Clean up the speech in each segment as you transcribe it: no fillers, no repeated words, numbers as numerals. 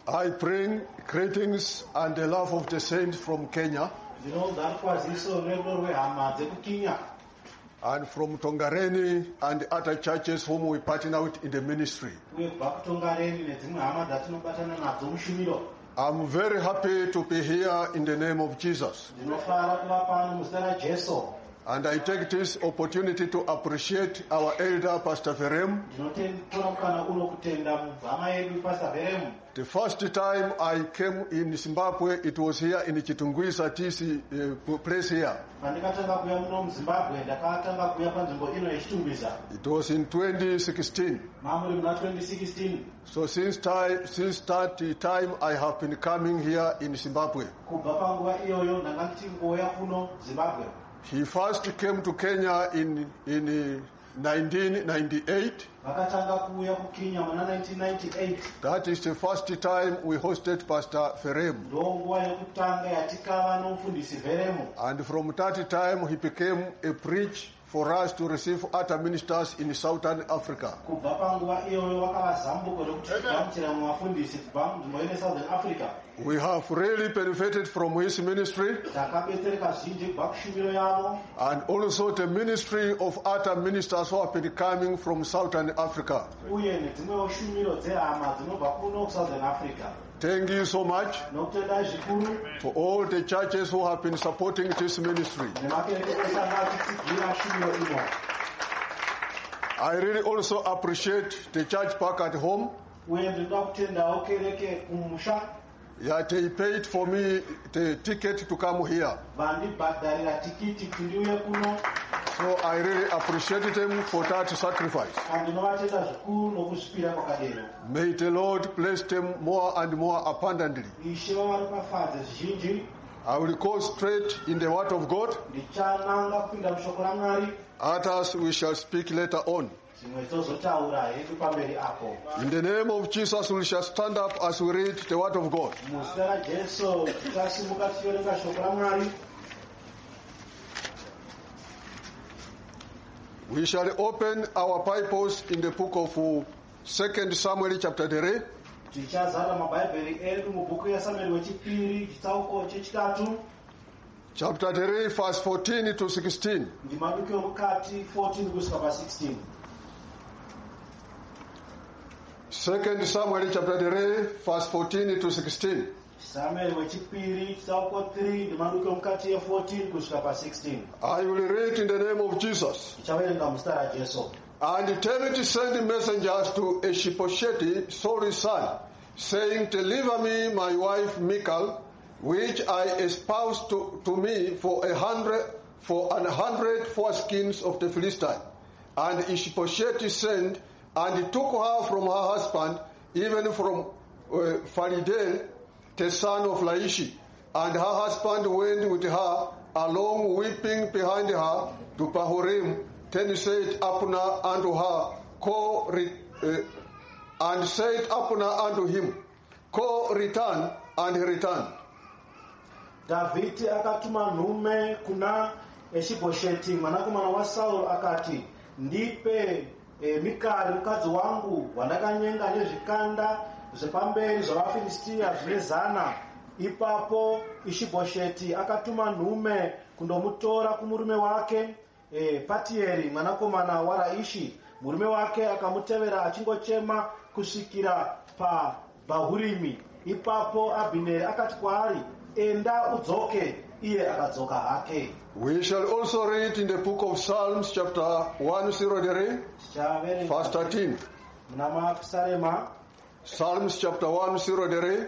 I bring greetings and the love of the saints from Kenya and from Tongareni and other churches whom we partner with in the ministry. I'm very happy to be here in the name of Jesus. And I take this opportunity to appreciate our elder, Pastor Verem. The first time I came in Zimbabwe, it was here in Chitungwisa TC place here. It was in 2016. So since that time I have been coming here in Zimbabwe. He first came to Kenya in 1998. That is the first time we hosted Pastor Verem. And from that time he became a bridge for us to receive other ministers in Southern Africa. We have really benefited from his ministry and also the ministry of other ministers who have been coming from Southern Africa. Thank you so much for all the churches who have been supporting this ministry. I really also appreciate the church back at home. Yeah, they paid for me the ticket to come here. So I really appreciate them for that sacrifice. May the Lord bless them more and more abundantly. I will go straight in the Word of God. Others we shall speak later on. In the name of Jesus we shall stand up as we read the Word of God. We shall open our Bibles in the book of 2 Samuel chapter 3. Chapter 3 verse 14 to 16. 2 Samuel chapter 3 verse 14 to 16. Samuel wechipiri chitsauko 3 ndimaduke mukati ya 14 kusvika pa 16. I will read in the name of Jesus. Tichaverenga muzita raJesu. And David sent messengers to Ishbosheth, Saul's son, saying, Deliver me my wife Michal, which I espoused to me for 100 foreskins of the Philistine. And Ishbosheth sent and took her from her husband, even from Phalidel, the son of Laish, and her husband went with her along, weeping behind her to Bahurim. Then said Abner unto her, and said Abner unto him, Go return, and he returned. David akatuma nhume kuna Ishbosheti mwanakomana wa Saul akati, ndipe Mikali mukadzi wangu wandakanyenga nezvikanda zvepamberi zvavaFilistia zvinezana. Ipapo Ishbosheti akatuma nhume kundomutora kumurume wake Patieri mwanakomana waRaishi. Murume wake akamutevera achingochema kusvikira pa Bahurimi. Ipapo Abineri akati kwaari, enda udzoke. Iye akadzoka hake. We shall also read in the book of Psalms chapter 103 verse 13. Psalms chapter 103.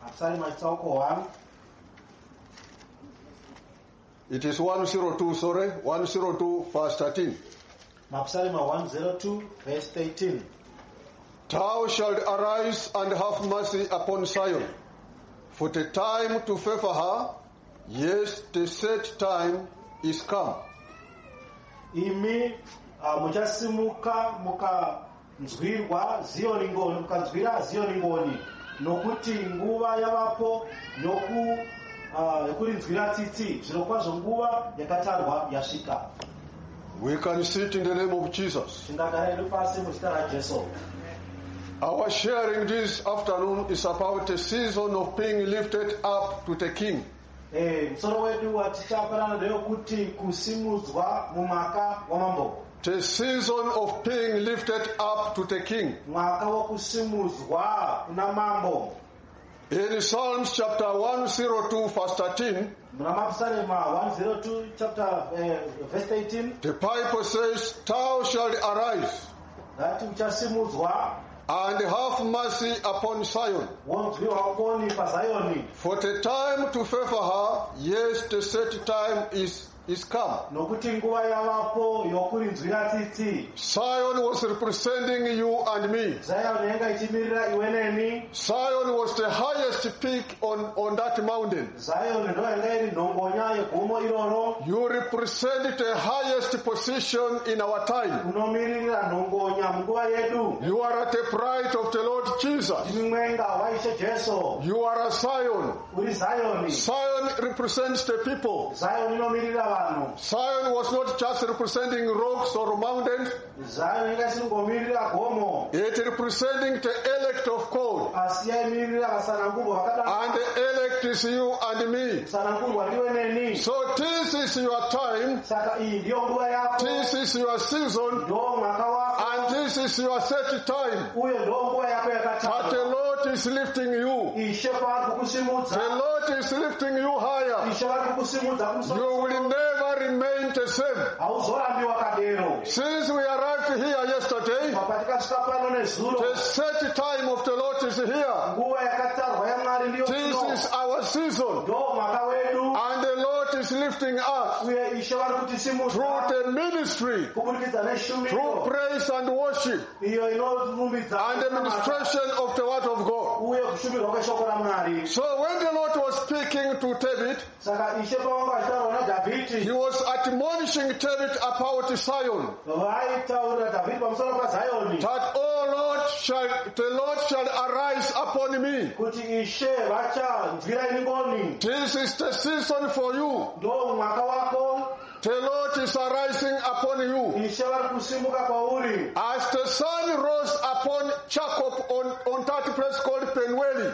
It is 102, 102 verse 13. Mapsalma 102 verse 13. Thou shalt arise and have mercy upon Zion, for the time to favor her, yes, the set time is come. Imi muchasimuka mukanzwirwa Zioni ngoni, mukanzwira Zioni ngoni, nokuti nguva yavapo yokurinzwira tsitsi, zvirokwazvo nguva yakatarwa yasvika. We can sit in the name of Jesus. Our sharing this afternoon is about a season of being lifted up to the King. Msoro wetu watichaparana leo kuti kusimuzwa mumaka wa mambo. The season of being lifted up to the King. Mwaka wa kusimuzwa na mambo. In Psalms chapter 102 verse 13, Psalm 102 chapter verse 18, the Bible says, "Thou shalt arise that uchasimuzwa and have mercy upon Zion. For the time to favor her, yes, the set time is come." Zion was representing you and me. Zion was the highest peak on that mountain. You represent the highest position in our time. You are at the bride of the Lord Jesus. You are a Zion. Zion represents the people. Zion was not just representing rocks or mountains. It representing the elect of God. And the elect is you and me. So this is your time. This is your season. And this is your set time. But the Lord is lifting you. The Lord is lifting you higher. You will never remain the same. Since we arrived here yesterday, the set time of the Lord is here. This is our season. And the Lord is lifting us through the ministry, through praise and worship, and the ministration of the word of God. So when the Lord was speaking to David, he was admonishing David about Zion. That, "Oh Lord, the Lord shall arise upon me." This is the season for you. The Lord is arising upon you. As the sun rose upon Jacob on that place called Penuel.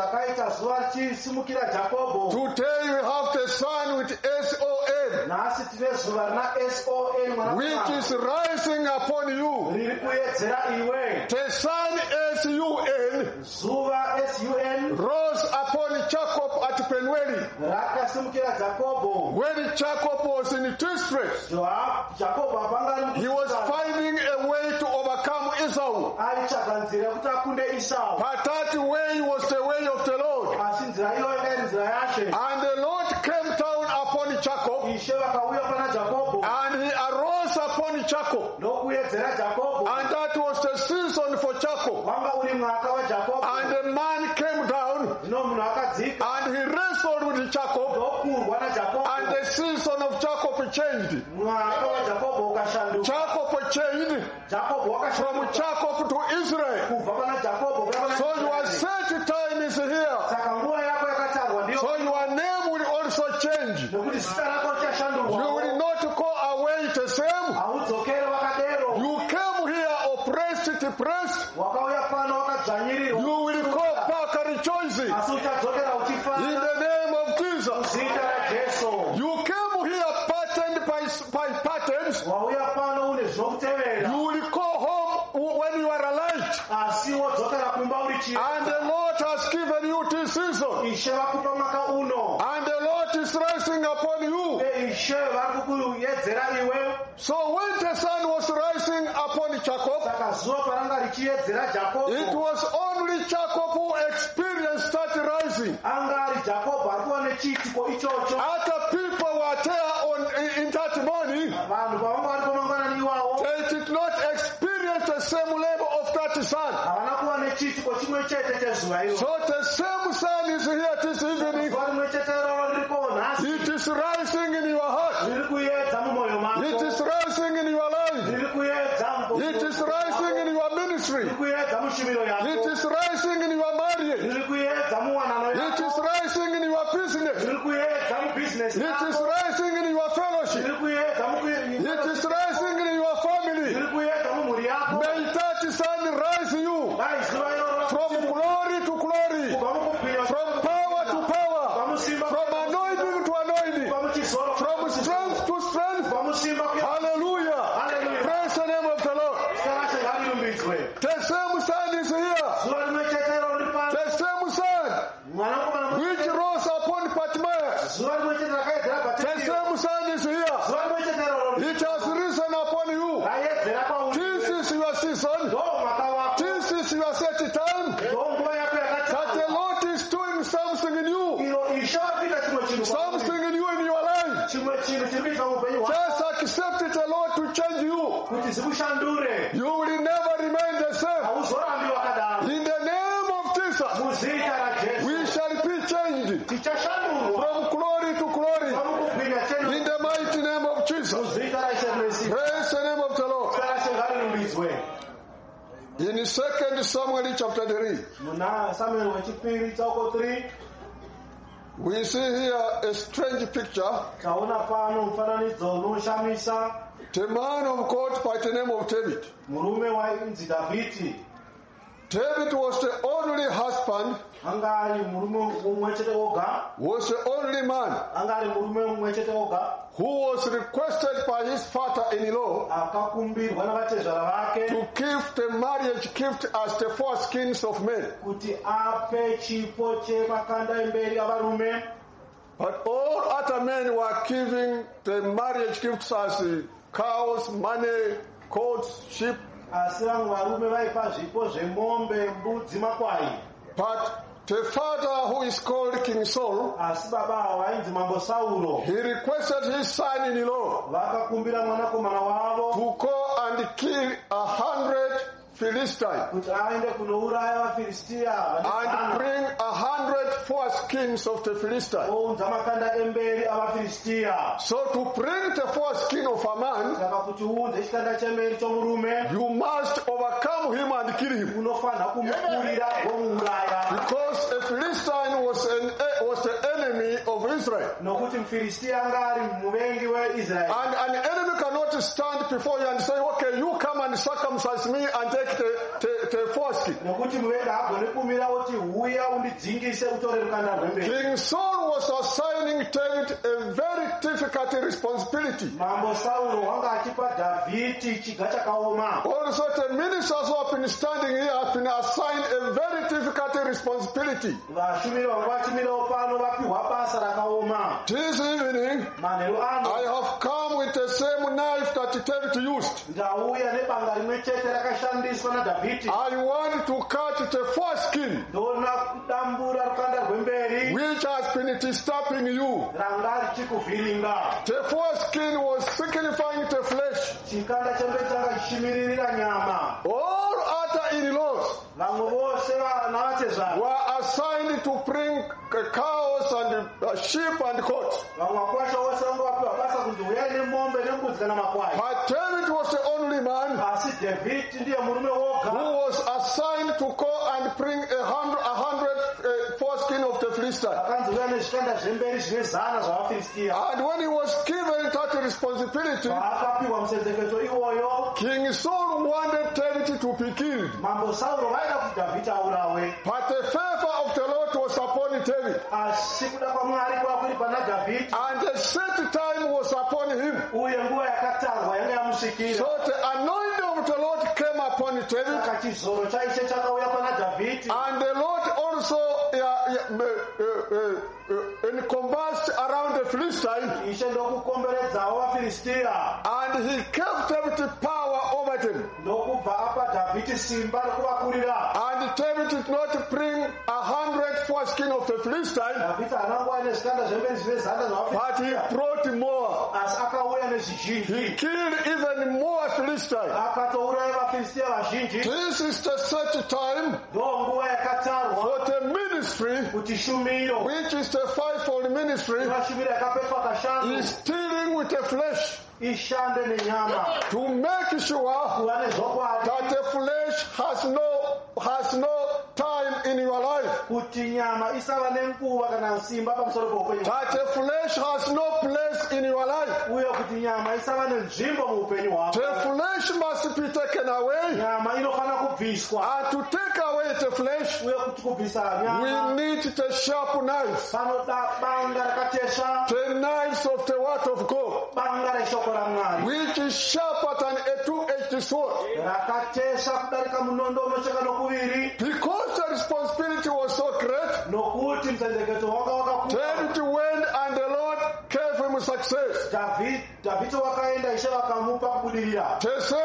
Today we have the sun with S-O-N, which is rising upon you. The sun S-U-N rose upon Jacob at Penuel. When Jacob was in distress, he was finding a way to overcome Esau. But that way was the way of the Lord. And the Lord came down upon Jacob, and he arose upon Jacob. And that was the season for Jacob. And the man came down, and he wrestled with Jacob, and the season of Jacob changed. Jacob changed from Jacob to Israel. So your set time is here. So your name will also change. You will not go away the same. You came here oppressed, depressed. You will go back rejoicing. In the name of Jesus. You came here patterned by patterns. You will go home when you are alive. And the Lord has given you this season. And the Lord is rising upon you. So when the sun was rising upon Jacob, it was only Jacob who experienced that rising. Other people were there in that morning. They did not experience the same level of that sun. So the same sun is here this evening. It is rising in your heart. It is rising in your life. It is rising in your ministry. It is rising in your marriage. It is rising in your business. It is rising in your fellowship. It is rising in your family. May that sun rise you. muzita la Jesu we shall be changed tichashanurwa from glory to glory pamukupinda chenu in the mighty name of Jesus. muzita la Yesu Praise the name of the Lord. sala shengalulizwe In 2 Samuel chapter 3, muna Samuel wechipiri chauko 3 we see here a strange picture. taona pano mfananidzo unoshamisa The man of God by the name of David. murume wainzi Davhidhi David was the only husband, anga ari murume mumwe chete oga was the only man anga ari murume mumwe chete oga who was requested by his father-in-law akakumbirwa navatezvara vake to give the marriage gift as the foreskins of men. kuti ape chipo chemakanda emberi avarume. But all other men were giving the marriage gifts as cows, money, goats, sheep. Asi vamwe varume vaipa zvipo zvemombe, mbudzi, makwai. But the father, who is called King Saul, Asi baba vainzi Mambo Sauro he requested his son-in-law vakakumbira mwanakomana wavo to go and kill 100 Philistines kuti aende kunouraya vaFiristia and bring 100 foreskins of the Philistines. ounza makanda emberi avaFiristia. So to bring the foreskin of a man, Saka kuti uunze chikanda chemberi chomurume you must overcome him and kill him. unofanira kumukurira womuuraya Because a Philistine was the enemy of Israel. nokuti muFiristia anga ari muvengi weIsraeri. And an enemy cannot stand before you and say, okay, you come and circumcise me and take the foreskin. Nokuti muvengi haagoni kumira kuti huya undidzingise utore rukanda rwemberi. King Saul was assigning David a very difficult responsibility. Mambo Sauro wanga achipa Davhidhi chiga chakaoma. Also, the ministers who have been standing here have been assigned a very difficult responsibility. Vashumiri vanga vachimirawo pano vapihwa basa rakaoma. This evening, Manheru ano I have come with the same knife that David used. ndauya nebanga rimwe chete rakashandiswa naDhavhidhi. I want to cut the foreskin Ndona kudambura rukanda rwemberi which has been disturbing you. ranga richikuvhiringa. The foreskin was signifying the flesh. Chikanda chemberi changa chichimiririra nyama. All other in-laws Vamwe vose navatezvaro were assigned to bring cows and sheep and goats. vamwe vakwasha vose vanga vapiwa basa kuti uyai nemombe nembudzi kana makwai. But David was the only man Asi Davhidhi ndiye murume who woga was assigned to go and bring 100 foreskin of the Philistines. akanzi uya nezvikanda zvemberi zvine 100 zvavaFiristia. And when he was given that responsibility, Paakapiwa musenzeketo iwoyo King Saul wanted David to be killed. Mambo Sauro vaida kuti Davhidhi aurawe. But the favor of the Lord was upon David. Asi kuda kwaMwari kwakuri pana Davhidhi And the set time was upon him. uye nguva yakatarwa yanga yamusvikira. So the anointing of the Lord came upon David. Saka chizoro chaishe chakauya pana Davhidhi. And the Lord also encompassed around the Philistine. Ishe ndokukomberedzawo vaFiristia. And he gave David power over them. Ndokubva apa Davhidhi simba rokuvakurira. And David did not bring 100 foreskin of the Philistine, Davhidhi anangova nezvikanda zvemberi zvine 100 but he zvavaFiristia. brought more. Asi akauya He nezvizhinji. killed even more Philistines. Akatouraya vaFiristia vazhinji. This is the set time Ndonguva yakatarwa for the ministry, kuti shumiro which is the fivefold ministry, vashumiro yakapetwa kashanu is dealing with the flesh ishande nenyama to make sure kuva nezvokwadi that the flesh has no time in your life, kuti nyama isava nenguva kana simba pamusoro peupenyu that the flesh has no place in your life. uye kuti nyama isava nenzvimbo muupenyu hwako. The flesh must be taken away, Nyama inofana kubviswa and to take away the flesh, uye kuti kubvisa we nyama need the sharp knives, panoda banga rakatesha, the knives of the word of God, banga reshoko raMwari which is sharper than a two-edged sword. rakatesha kudarika munondo unocheka nokuviri. Because the responsibility was so great, Nokuti msenzeketo wanga wakakura, David went and the Lord gave him success. Davhidhi wakaenda Ishe vakamupa kubudirira. The same Lord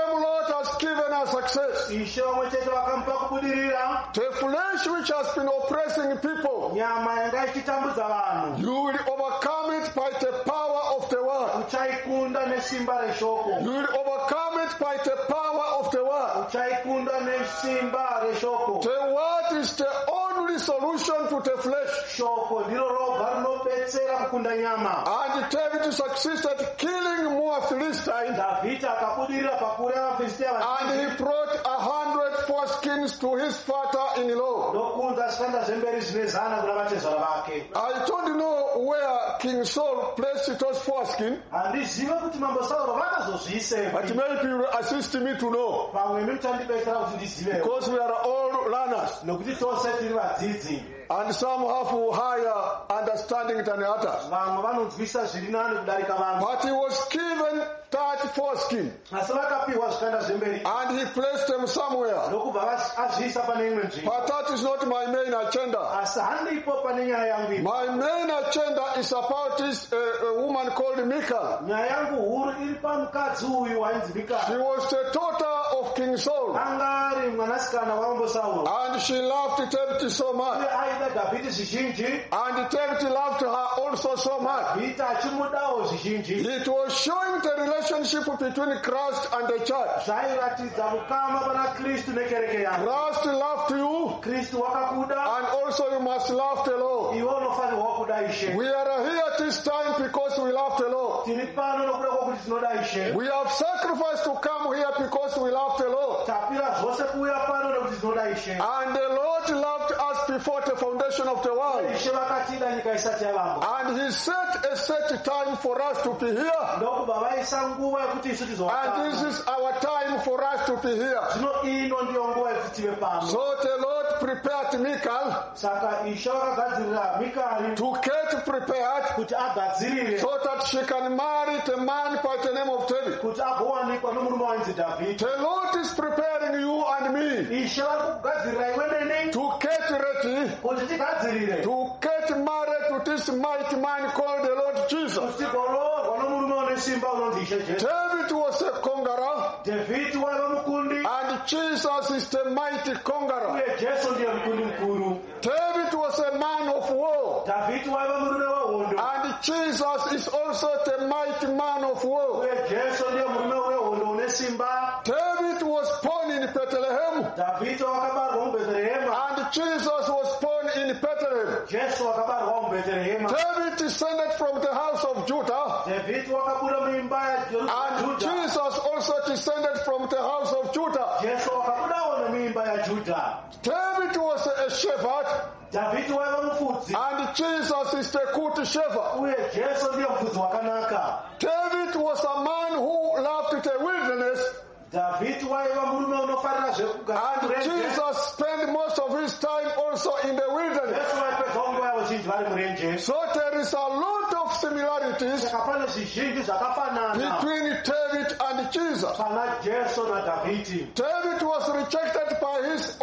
that has given us success. Ishe wamwe chete wakampa kubudirira. The flesh which has been oppressing people, Nyama yanga ichitambudza vanhu. you will overcome it by the power of the word. Uchaikunda nesimba reshoko. You will overcome it by the power of the word. Uchaikunda nesimba reshoko. The word is the only solution to the flesh. Shoko ndiro roga rinobetsera kukunda nyama. And David succeeded killing more Philistines, David akabudirira pakureva vaFilistia. and he brought 100 foreskins to his father-in-law. Ndokunza zvishanda zvemberi zvine 100 kuna vatezvara vake. I don't know where King Saul placed those foreskin, Handizive kuti mambo Sauro vakazozviisepi. but maybe you will assist me to know, Pamwe muchandibetsera kuti ndizive. because we are all learners, Nokuti tose tiri vadzidzi. and some have higher understanding than others. Vamwe vanonzwisa zviri nani kudarika vamwe. But he was given that foreskin, Asi vakapiwa zvikanda zvemberi. and he placed them somewhere. Ndokubva azviisa pane imwe nzvimbo. But that is not my main agenda. Asi handipo pane nyaya yangu ipo. My main agenda is about this a woman called Michal. Nyaya yangu huru iri pamukadzi uyu wainzi She Mikali. was the daughter of King Saul, Anga ari mwanasikana wamambo Sauro. and she loved David so much, Uye aida Dhavhidhi zvizhinji. and David loved her also so much. Dhavhidhi achimudawo zvizhinji. It was showing the relationship between Christ and the church. Zvairatidza mukama pana Kristu nekereke yake. Christ loved you, Kristu wakakuda. and also you must love the Lord. Iwe unofanirwa kuda Ishe. We are here this time because we love the Lord. Tiri pano nokuda kwokuti tinoda Ishe. We have sacrificed to come here because we love the Lord. Tapira zvose kuuya pano nokuti tinoda Ishe. And the Lord loved us before the foundation of the world. Ishe vakatida nyika isati yavambwa. And he set a set time for us to be here. Ndokubva vaisa nguva yekuti isu And tizowakana. this is our time for us to be here. Zvino ino ndiyo nguva yekuti tive pano. So the Lord prepared Michal Saka Ishe vakagadzirira Mikari to get prepared kuti agadzirire so that she can marry the man by the name of David. kuti agowanikwa nomurume wainzi Dhavhidhi. The Lord is preparing you and me Ishe vari kugadzirira iwe neni to get ready kuti tigadzirire to get married to this mighty man called the Lord Jesus. kuti tigoroorwa nomurume une simba unonzi Ishe Jesu. David was a conqueror, Dhavhidhi waiva mukundi and Jesus is the mighty conqueror. uye Jesu ndiye mukundi mukuru. David was a man of war, Dhavhidhi waiva murume wehondo and Jesus is also the mighty man of war. uye Jesu ndiye murume wehondo une simba. David was born in Bethlehem, Dhavhidhi wakabarwa muBheterehema. and Jesus was born in Bethlehem. Jesu wakabarwa muBheterehema. David descended from the house of Judah, Dhavhidhi wakabuda muimba and yaJudha. Jesus also descended from the house of Judah. Jesu wakabudawo nemuimba yaJudha. David was a shepherd, Dhavhidhi waiva mufudzi and Jesus is the good shepherd. uye Jesu ndiye mufudzi wakanaka. David was a man who loved the wilderness, Dhavhidhi waiva murume unofarira zvekugara and murenje. Jesus spent most of his time also in the wilderness. Jesu vaipedzawo nguva yavo zhinji vari murenje. So there is a lot of similarities Saka pane zvizhinji zvakafanana between David and Jesus. pana Jesu naDhavhidhi. David was rejected by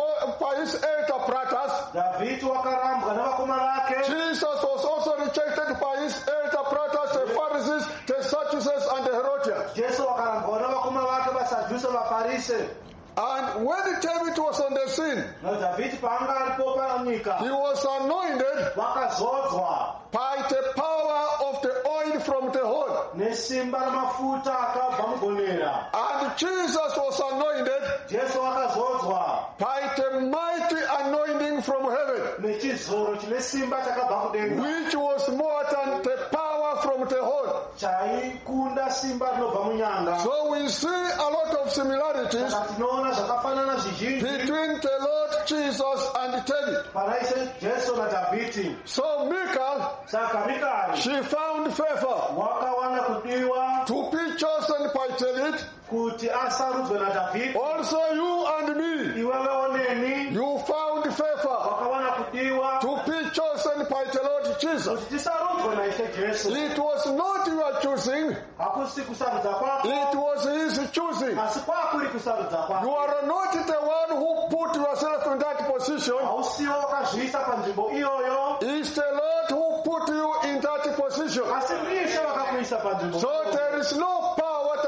his elder brothers. Dhavhidhi wakarambwa navakomana vake. Jesus was also rejected by his elder brothers, the Pharisees, the Sadducees, and the Herodians. Jesu wakarambwa navakomana vake vaSadhusi vaFarisi. And when David was on the scene, naDhavhidhi paanga aripo panyika he was anointed vakazodzwa by the power of the oil from the horn. nesimba ramafuta akabva mugonera. And Jesus was anointed Jesu akazodzwa by the mighty anointing from heaven, nechizoro chine simba chakabva kudenga which was more than the power from the horn. chaikunda simba rinobva munyanga. So we see a lot of similarities Saka tinoona zvakafanana zvizhinji between the Lord Jesus and David. pana Ishe Jesu naDhavhidhi. So Michal, Saka Mikari she found favor wakawana kudiwa to be chosen by David. kuti asarudzwe naDhavhidhi. Also you and me, Iwewewo neni you found favor wakawana kudiwa to be chosen by the Lord Jesus. kuti tisarudzwe naIshe Jesu. It was not your choosing, Hakusi kusarudza kwako it was his choosing. asi kwakuri kusarudza You kwako. are not the one who put yourself in that position. Hausiwo wakazviisa panzvimbo iyoyo It's the Lord who put you in that position. asi ndiIshe vakakuisa panzvimbo So iyoyo. there is no power that can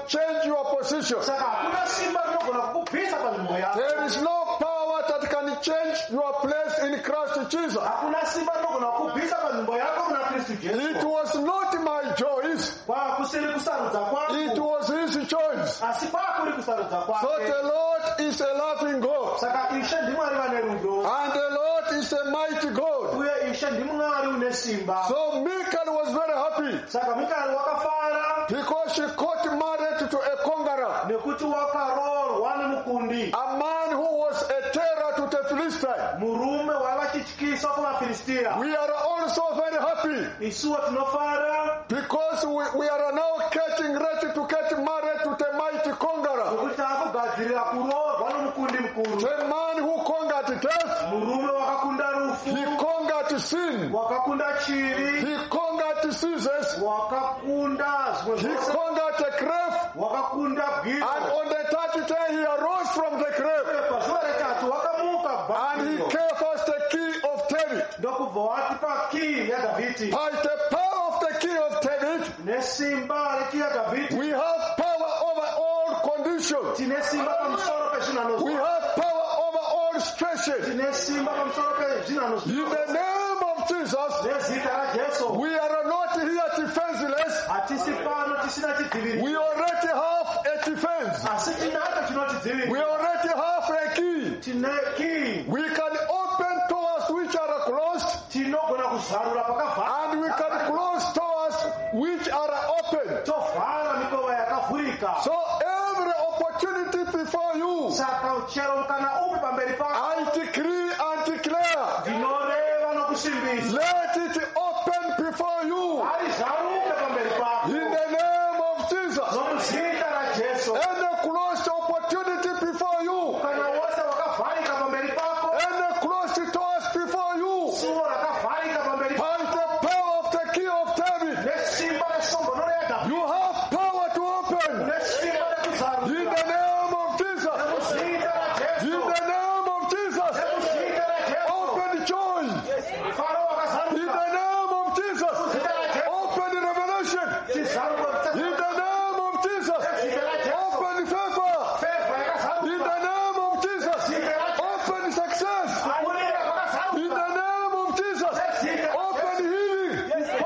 change your position. saka hakuna simba rinogona kukubvisa panzvimbo yako. There is no power that can change your place in Christ Jesus. Hakuna simba rinogona kukubvisa panzvimbo yako muna Kristu It Jesu. was not my choice. Kusiri kusarudza It kwako, was his choice. asi kwakuri kusarudza So kwake. the Lord is a loving God. Saka Ishe ndimwari vane rudo, And the Lord is a mighty God. uye Ishe ndimwari une simba. So Michal was very happy Saka Mikari wakafara because she got married to a conqueror, nekuti wakaroorwa nemukundi, a man who was a terror to the Philistines. murume waiva chityisa kuvaFilistia. We are also very happy Isuwo tinofara because we are now getting ready to get married to the mighty conqueror, nekuti taakugadzirira kuroorwa nemukundi mukuru, the man who conquered death, murume wakakunda rufu, he conquered sin, wakakunda chivi, he conquered diseases, wakakunda zvimwe he zvose, conquered the grave, wakakunda and bwiro. on the third day he arose from the grave, Pazuva retatu wakamuka and he bhabhiro, gave us the key of David. ndokubva watipa kii yaDhavhidhi. By the power of the key of David, Nesimba rekii yaDhavhidhi we have power over all conditions. tine simba pamusoro We pezvinhanho, have power over all situations. tine simba pamusoro pezvinhanho. In the name of Jesus, Nezita raJesu we are not here defenseless. hatisi pano tisina chidziviriro, We already have a defense. asi tinacho We chinotidzivirira. already have a key. Tine kii, We can open doors which are closed, tinogona kuzarura and we pakavhara, can close doors which are open. tovhara mikova yakavhurika. So every opportunity before you, Saka chero mukana upi pamberi pako, I decree and declare, ndinoreva nokusimbisa, let it open before you. harizaruke pamberi pako, In the name of Jesus. nomuzita raJesu. Any closed opportunity before you, Kana wose wakavharika pamberi pako, any closed doors before you, suwo rakavharika pamberi by pako, the power of the key of David, nesimba resongono yaDhavhidhi, you have power to open. nesimba In rekuzarura, the name of Jesus. nemuzita In raJesu, the name of Jesus. nemuzita raJesu. Open joy. Faro In wakazaruka, the name of Jesus. zita raJesu, Open revelation. chizaruka, In the name of Jesus. zita raJesu, Open favor. feva In yakazaruka, the name of Jesus. Open success. kurira In kwakazaruka, the name of Jesus. Open healing.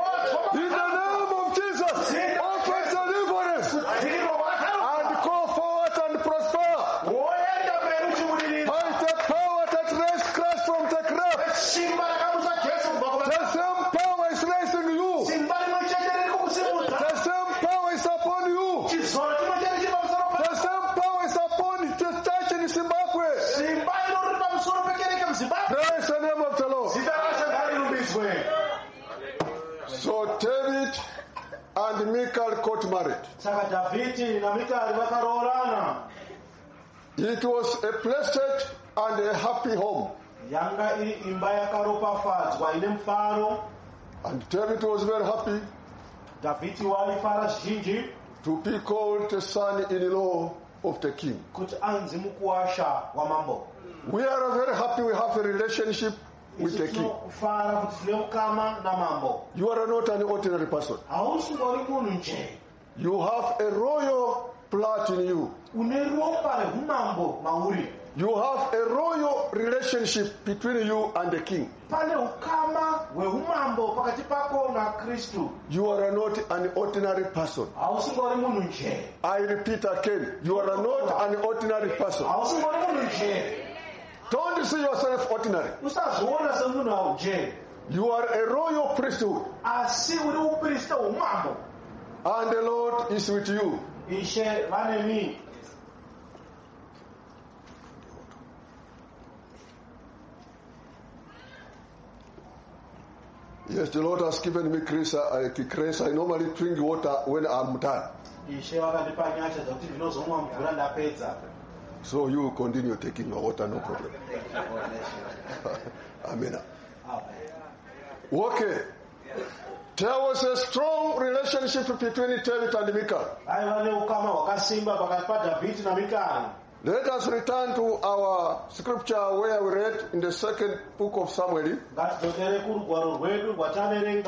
In the name of Jesus. Open deliverance. And go forward and prosper. woenda mberi uchibudirira. By the power that raised Christ from the grave. Simba rakamusa Jesu kubva The kuvafa. same power is raising you. Simba rimwe chete riri kukusimudza. The same power is upon you. Chizoro chimwe chete chiri pamusoro The pako. same power is upon the church in Zimbabwe. Simba iro riri pamusoro pekereke muZimbabwe. Praise the name of the Lord. Zita raShe ngarirumbidzwe. So David and Michal got married. Saka Dhavhidhi naMikari vakaroorana. It was a blessed and a happy home. Yanga iri imba yakaropafadzwa ine mufaro. And David was very happy Dhavhidhi waifara zvizhinji to be called the son-in-law of the king. kuti anzi mukuwasha wamambo. We are very happy we have a relationship with the king. Tinofara kuti tine ukama namambo. You are not an ordinary person. Hausingori munhu nje. You have a royal blood in you. Une ropa rehumambo mauri. You have a royal relationship between you and the king. Pane ukama hwehumambo pakati pako naKristu. You are not an ordinary person. Hausingori munhu nje. I repeat again, you are not an ordinary person. Hausingori munhu nje. Don't see yourself ordinary. Usazviona semunhu nje. You are a royal priesthood, Asi uri uprista hwehumambo. and the Lord is with you. Ishe vanemi. Yes, the Lord has given me grace. I normally drink water when I'm done. Ishe vakandipa nyasha dzokuti ndinozomwa mvura ndapedza. So you continue taking your water, no problem. Amen. Okay. There was a strong relationship between David and Michal. Aiva neukama hwakasimba pakati paDhavhidhi naMikari. Let us return to our scripture where we read in the second book of Samuel. Ngatidzokere kurugwaro rwedu rwataverenga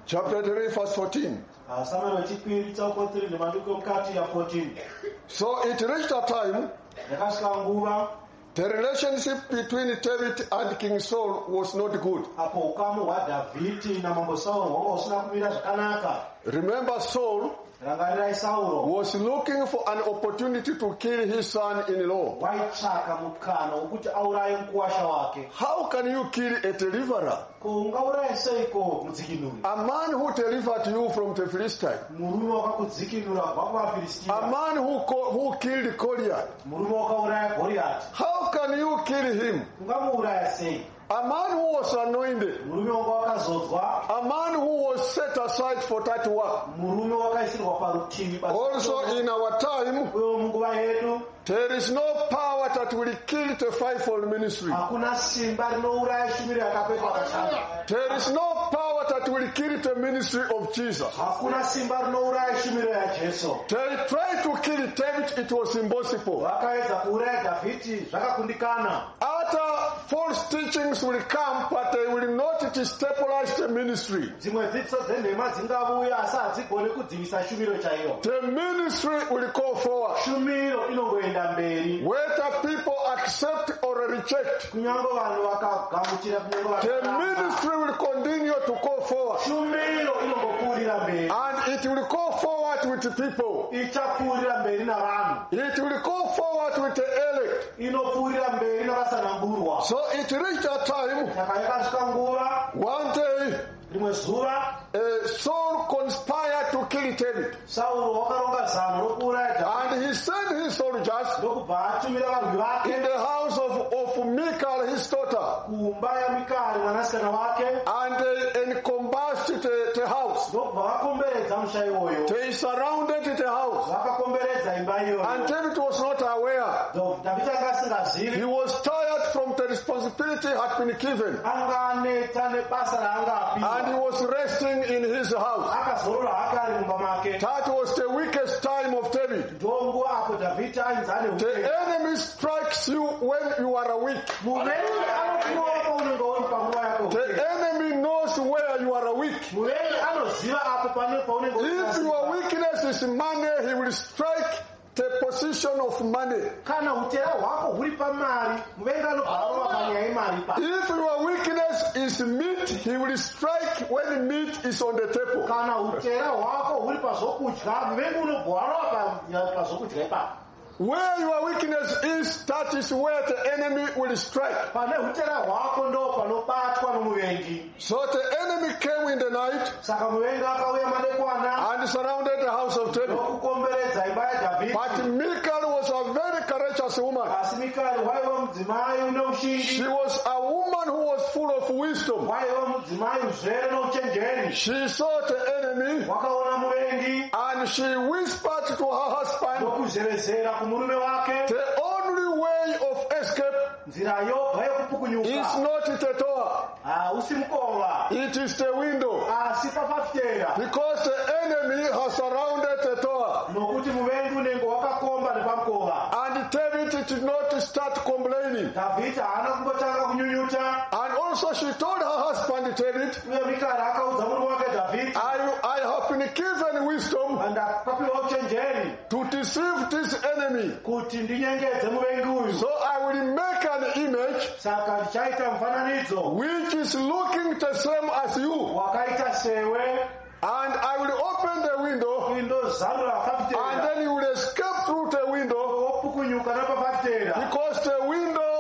Chapter 3, verse 14. Samuel wechipiri tsauko 3 ndemandiko mukati ya 14. So it reached a time Yakasvika nguva the relationship between David and King Saul was not good. apo ukamu hwaDhavhidhi namambo Sauro hwanga husina kumira zvakanaka. Remember, Saul Rangarirai Sauro was looking for an opportunity to kill his son-in-law. waitsvaka mukana wokuti auraye mukuwasha wake. How can you kill a deliverer? Ko ungauraye seiko mudzikinuri? A man who delivered you from the Philistine. Murume wakakudzikinura kubva kuvaFiristia. A man who killed Goliath. Murume wakauraya Goriati. How can you kill him? Ungamuuraya sei? A man who was anointed. Murume wanga wakazodzwa. A man who was set aside for that work. Murume wakaisirwa parutivi basa. Also in our time, Uyo munguva yedu there is no power that will kill the fivefold ministry. hakuna simba rinouraya shumiro yakapetwa kashanda. There is no power that will kill the ministry of Jesus. Hakuna simba rinouraya shumiro yaJesu. They tried to kill David, it was impossible. Vakaedza kuuraya Dhavhidhi zvakakundikana. Other false teachings will come, but they will not destabilize the ministry. Dzimwe dzidziso dzenhema dzingauya asi hadzigoni kudzivisa shumiro chaiyo. The ministry will go forward. Shumiro inongoenda mberi. Whether people accept or reject, Kunyange vanhu vakagamuchira kunyange the vakatamba. ministry will continue to go forward. Shumiro inongopfuurira mberi. And it will go forward with the people. Ichapfuurira mberi navanhu. It will go forward with the elect. Inopfuurira mberi navasanangurwa. So it reached a time, Saka yakasvika nguva one day, rimwe zuva Saul conspired to kill David. Sauro wakaronga zano rokuuraya Dhavhidhi. And he sent his soldiers Ndokubva atumira varwi in vake the house of Michal, his daughter. kumba yaMikari mwanasikana wake. And they encompassed the house. Ndokubva vakomberedza musha iwoyo. They surrounded the house. Vakakomberedza imba And iyoyo. David was not aware. Dhavhidhi anga asingazivi. He was tired from the responsibility had been given. Anga aneta nebasa raanga And he apiwa. was resting in his house. Akazorora hake ari mumba make. That was the weakest time of David. Ndongo apo Dhavhidhi ainzane The upenyu. enemy strikes you when you are weak. Muvengi anokuona paunenge uri panguva yako. The enemy knows where you are weak. Muvengi anoziva apo paunenge uri If your weakness is money, he will strike the position of money. Kana utera hwako huri pamari, muvengi anobva arova panyaya yemari pa. If your weakness is meat, he will strike when meat is on the table. Kana utera hwako huri pazvokudya, muvengi unobva arova pazvokudya ipapo. Where your weakness is, that is where the enemy will strike. Pane utera hwako ndo panobatwa nomuvengi. So the enemy came in the night Saka muvengi akauya madekwana and surrounded the house of David. ndokukomberedza imba yaDhavhidhi. But Michal was a very courageous woman. Asi Mikari waiva mudzimai une She ushingi. was a woman who was full of wisdom. Waiva mudzimai uzvere nouchenjeri. She saw the enemy Wakaona muvengi and she whispered to her husband, ndokuzerezera kumurume wake. the only way of escape Nzira yobva is yekupukunyuka not the door, hausi mukova it is the window. asi pafafitera, Because the enemy has surrounded the door. nokuti muvengi unenge wakakomba nepamukova. And David did not start complaining. Dhavhidhi haana kumbotanga kunyunyuta. And also she told her husband David, Uye Mikari akaudza murume wake Dhavhidhi, I have been given wisdom ndakapiwa uchenjeri to deceive this enemy. kuti ndinyengedze muvengi uyu. So I will make an image Saka ndichaita mufananidzo which is looking the same as you. wakaita sewe, And I will open the window indozarura and fafitera, then you will escape through the window wopukunyuka napafafitera, because the window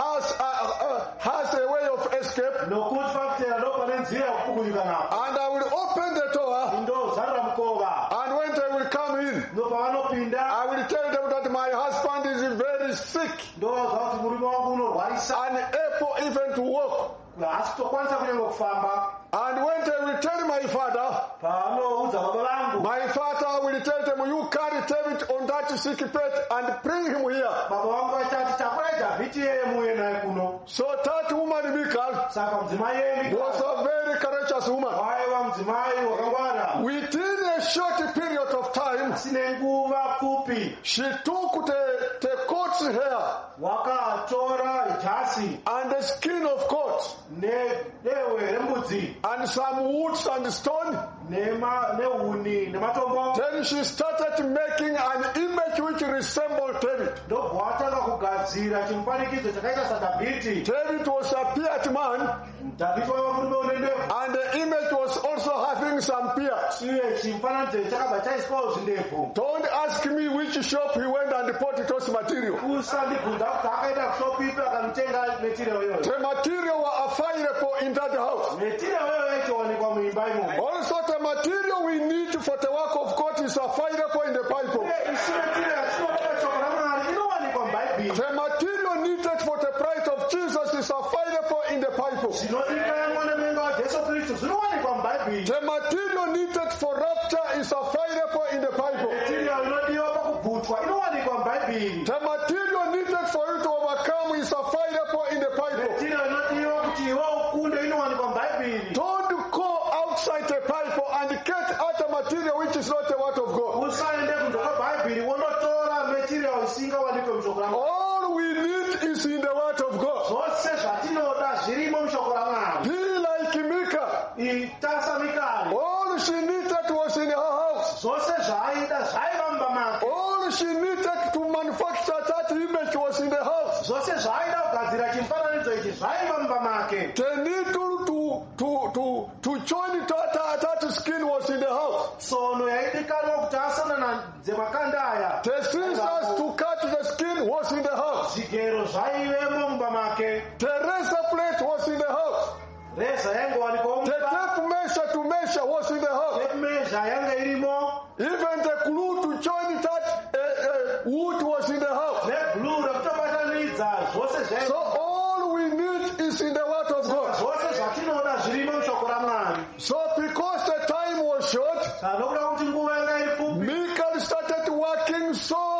has a way of escape. nokuti fafitera ndopane nzira yekupukunyuka napo. And I will open the door, Indozarura mukova, and when they will come in, ndopavanopinda I will tell them that my husband is very sick, ndovazva kuti murume wangu unorwarisa, unable even to walk. haasi kutokwanisa kunyange kufamba. And when they will tell my father, Pavanoudza baba vangu, my father will tell them, you carry David on that sick bed and bring him here. baba vangu vachati takurai Dhavhidhi yeye muuye naye kuno. So that woman Michal Saka mudzimai yeye was a very courageous woman. waiva mudzimai wakangwara. Within a short period of time, Asi nenguva pfupi she took the coats horsehair wakatora jasi and the skin of goat nedewe rembudzi and some woods and stone. nehuni nematombo. Then she started making an image which resembled David. Ndobva watanga kugadzira chimufanikidzo chakaita saDhavhidhi. David was a bearded man, Dhavhidhi waiva murume une ndebvu. and the image was also having some beards. Iye chimufananidzo chakabva chaiswawo zvindebvu. Don't ask me which shop he went and bought those material. Usandibvunza kuti akaenda kushopipi akanotenga metirio iyoyo. The material were available in that house. Metirio iyoyo ichiwanikwa muimba imomo. Also the material we need for the work of God is available in the Bible. Isi metirio yatinoda shoko raMwari inowanikwa mubhaibheri. The material needed for the bride of Jesus is available in the Bible. Zvinodiwa yamwana mwenga waJesu Kristu zvinowanikwa mubhaibheri. The material needed for rapture is available in the Bible. Metirio inodiwa pakubvutwa inowanikwa mubhaibheri. The material needed for you to overcome is available in the Bible. Metirio inodiwa kuti iwe ukunde inowanikwa mubhaibheri. Don't go outside the Bible and get other material which is not the word of God. Usaende kunze kwebhaibheri wonotora metirio isingawanikwe mushoko raMwari. All we need is in the word of God. Zvose zvatinoda zvirimo mushoko raMwari. Be like Micah. Ita Mikari. All she needed was in her house. Zvose zvaaida zvaiva mumba make. All she needed to manufacture that image was in the house. Zvose zvaaida kugadzira chimufananidzo ichi zvaiva mumba make. The needle to join that skin was in the house. Tsono yaidikanwa kuti asonana dzemakanda aya. The scissors to cut the skin was in the house. Zvigero zvaivemo mumba make. The razor blade was in the house. Reza yangowanikwawo The mumba. tape measure to measure was in the house. Mezha yanga irimo. Even the glue to join that wood was in the house. Neblue rekutobatanidza zvose So zvaiva. all we need is in the word of God. Zvose zvatinoda zvirimo mushoko raMwari. So because the time was short, Nokuda kuti nguva yanga iri pfupi. Michael started working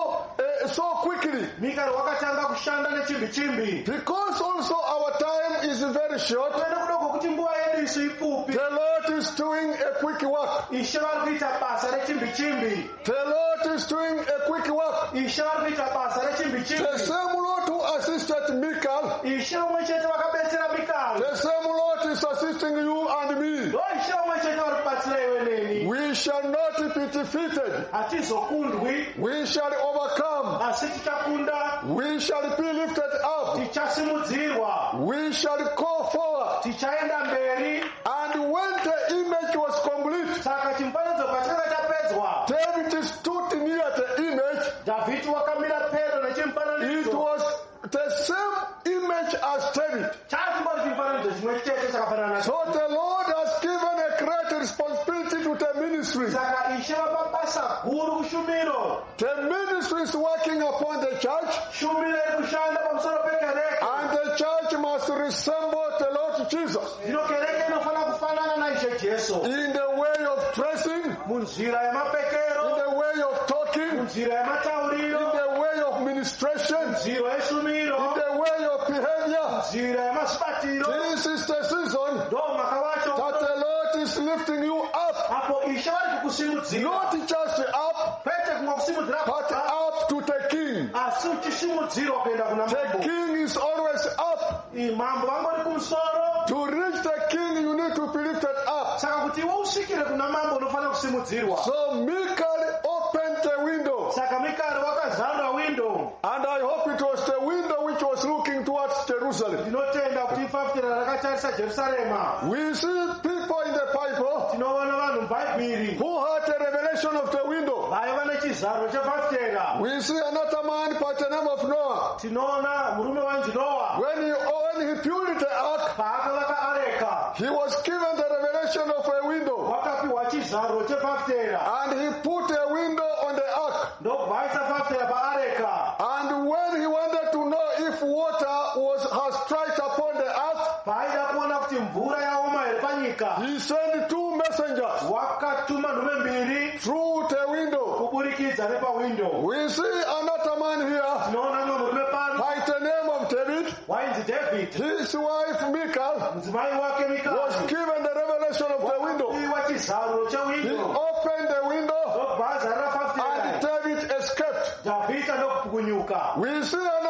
so quickly. Mikari wakatanga kushanda nechimbi-chimbi. Because also our time is very short, Kuenda kudoko kuti nguva yedu isu ipfupi. the Lord is doing a quick work. Ishe vari kuita basa rechimbi-chimbi. The Lord is doing a quick work. Ishe vari kuita basa The rechimbi-chimbi. same Lord who assisted Michael, Ishe umwe chete vakabetsera Mikari. the same Lord is assisting you and me. Ndo Ishe umwe chete vari kubatsira iwe neni. We shall not be defeated. Hatizokundwi, We shall overcome. asi tichakunda. We shall be lifted up. Tichasimudzirwa. We shall go forward. Tichaenda mberi. And when the image was complete, Saka chimufananidzo pachakanga chapedzwa. David stood near the image. Dhavhidhi wakamira pedo It nechimufananidzo. was the same image as David. Chachimbori chimufananidzo chimwe chete chakafanana nacho. So the Lord has given a great responsibility to the ministry. Saka Ishe vapa basa guru kushumiro. The ministry is working upon the church, Shumiro iri kushanda pamusoro pekereke. and the church must resemble the Lord Jesus Zvino kereke inofana kufanana naIshe Jesu. in the way of dressing, Munzira in yemapfekero. the way of talking, Munzira in yematauriro. the way of ministration, Nzira in yeshumiro. the way of behavior. Nzira yemasipatiro. This is the season Ndo maka wacho. that the Lord is lifting you up, Apo Ishe vari kukusimudzira. not just up, Kwete kungokusimudzira but pasi. up to the King. Asi uchisimudzirwa kuenda kuna The mambo. King is always up. Mambo vangori kumusoro. To reach the King, you need to be lifted up. Saka kuti iwe usvikire kuna mambo unofana kusimudzirwa. So Michael opened the window, Saka Mikari wakazarura window. and I hope it was the window which was looking towards Jerusalem. Ndinotenda kuti ifafitira rakatarisa Jerusarema. We see people in the Bible Tinoona vanhu mubhaibheri who had a revelation of the window. vaiva nechizaro chefafitera. We see another man by the name of Noah. Tinoona murume wanzi Noa When he built the ark, paakavaka areka he was given the revelation of a window, wakapiwa chizaro chefafitera and he put a window on the ark. ndokubvaisa fafitera paareka. And when he wanted to know if water has dried upon the earth, Paaida kuona kuti mvura yaoma here panyika, he sent two messengers wakatuma nhume mbiri through the window. kuburikidza nepawindo. We see another man here Tinoona mumwe murume pano by the name of David. wainzi David. His wife Michal Mudzimai wake was Mikari given the revelation of the window. wakapiwa chizaro He chewindo opened the window ndokubva azarira and fafitera. David escaped. Dhavhidhi ndokupukunyuka. We see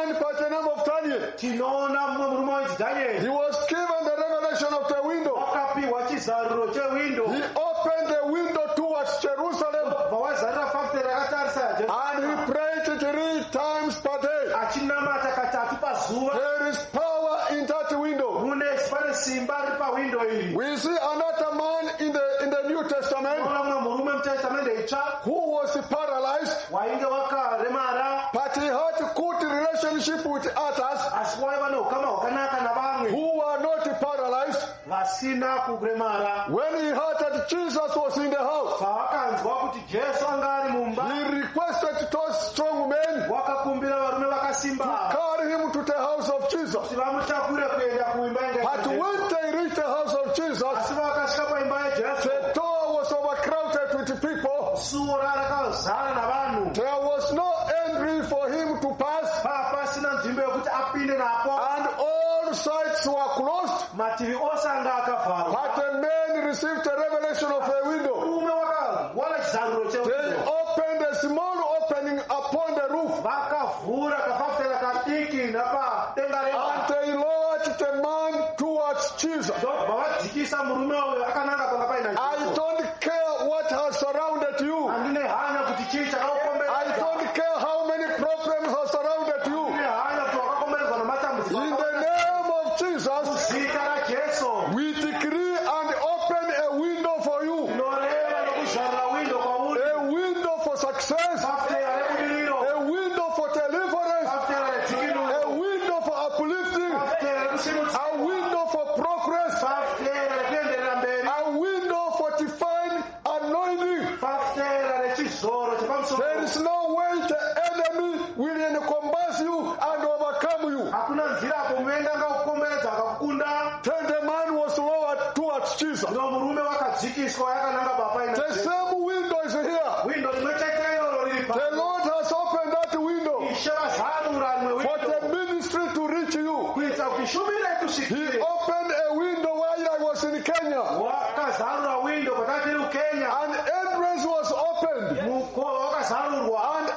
man by the name of Daniel. tinoona mumwe murume wainzi He dhanieri was given the revelation of the window. akapiwa chizaruro chewindo He opened the window towards Jerusalem vawazarira fafitera akatarisa and he prayed 3 times per day. achinamata katatu pazuva. There is power in that window. Pane simba riri pawindo iri. We see another man in the New Testament Tinoona mumwe murume muTestamende itsva who was paralyzed, wainge wakaremara but he had good relationship with others asi waiva neukama hwakanaka navamwe who were not paralyzed. vasina kuremara. When he heard that Jesus was in the house, pavakanzwa kuti Jesu anga ari mumba he requested those strong men wakakumbira varume vakasimba carry him to the house of Jesus. kuti vamutakure kuenda kuimba But when they reached the house of Jesus, asi vakasvika paimba yaJesu the door was overcrowded with people. suo rakazara navanhu. There was no entry for him to pass, pasina nzvimbo yekuti apinde napo and all sides were closed. mativi ose anga akavharwa. But the men received the revelation of a window. murume wakawana chizaruro They chewindo opened a small opening upon the roof, vakavhura kafafitera kadiki napadenga and remba they lowered the man towards Jesus. ndobva vadzikisa murume uyo akananga panga paina I Jesu. don't care what has surrounded you. handine hanya kuti chii I chakaukomberedza. don't care how many problems have surrounded you. handine hanya kuti wakakomberedzwa In namatambudziko. the name of Jesus, zita raJesu we decree and open a window for you. noreva nokuzvarira windo kwauri. A window for success. fafitera rebudiriro. A window for deliverance. fafitera redzikinuko. A window for uplifting. fafitera rekusimudzira. A window for progress. fafitera rekuenderera mberi. A window for divine anointing. fafitera rechizoro There chepamusoro. is no way the enemy will encompass you and overcome you. hakuna nzira apo muvengi angakukomberedza akakukunda. Then the man was lowered towards Jesus. ndo murume wakadzikiswa yakananga papaina The Jesu. same window is here. windo rimwe chete iroro riri The Lord has opened that window ishe vazanura rimwe for windo the ministry to reach you. kuitira kuti shumire He kusvikire. opened a window while I was in Kenya. wakazarura windo patatiri ukenya. An entrance was opened. mukova wakazarurwa. And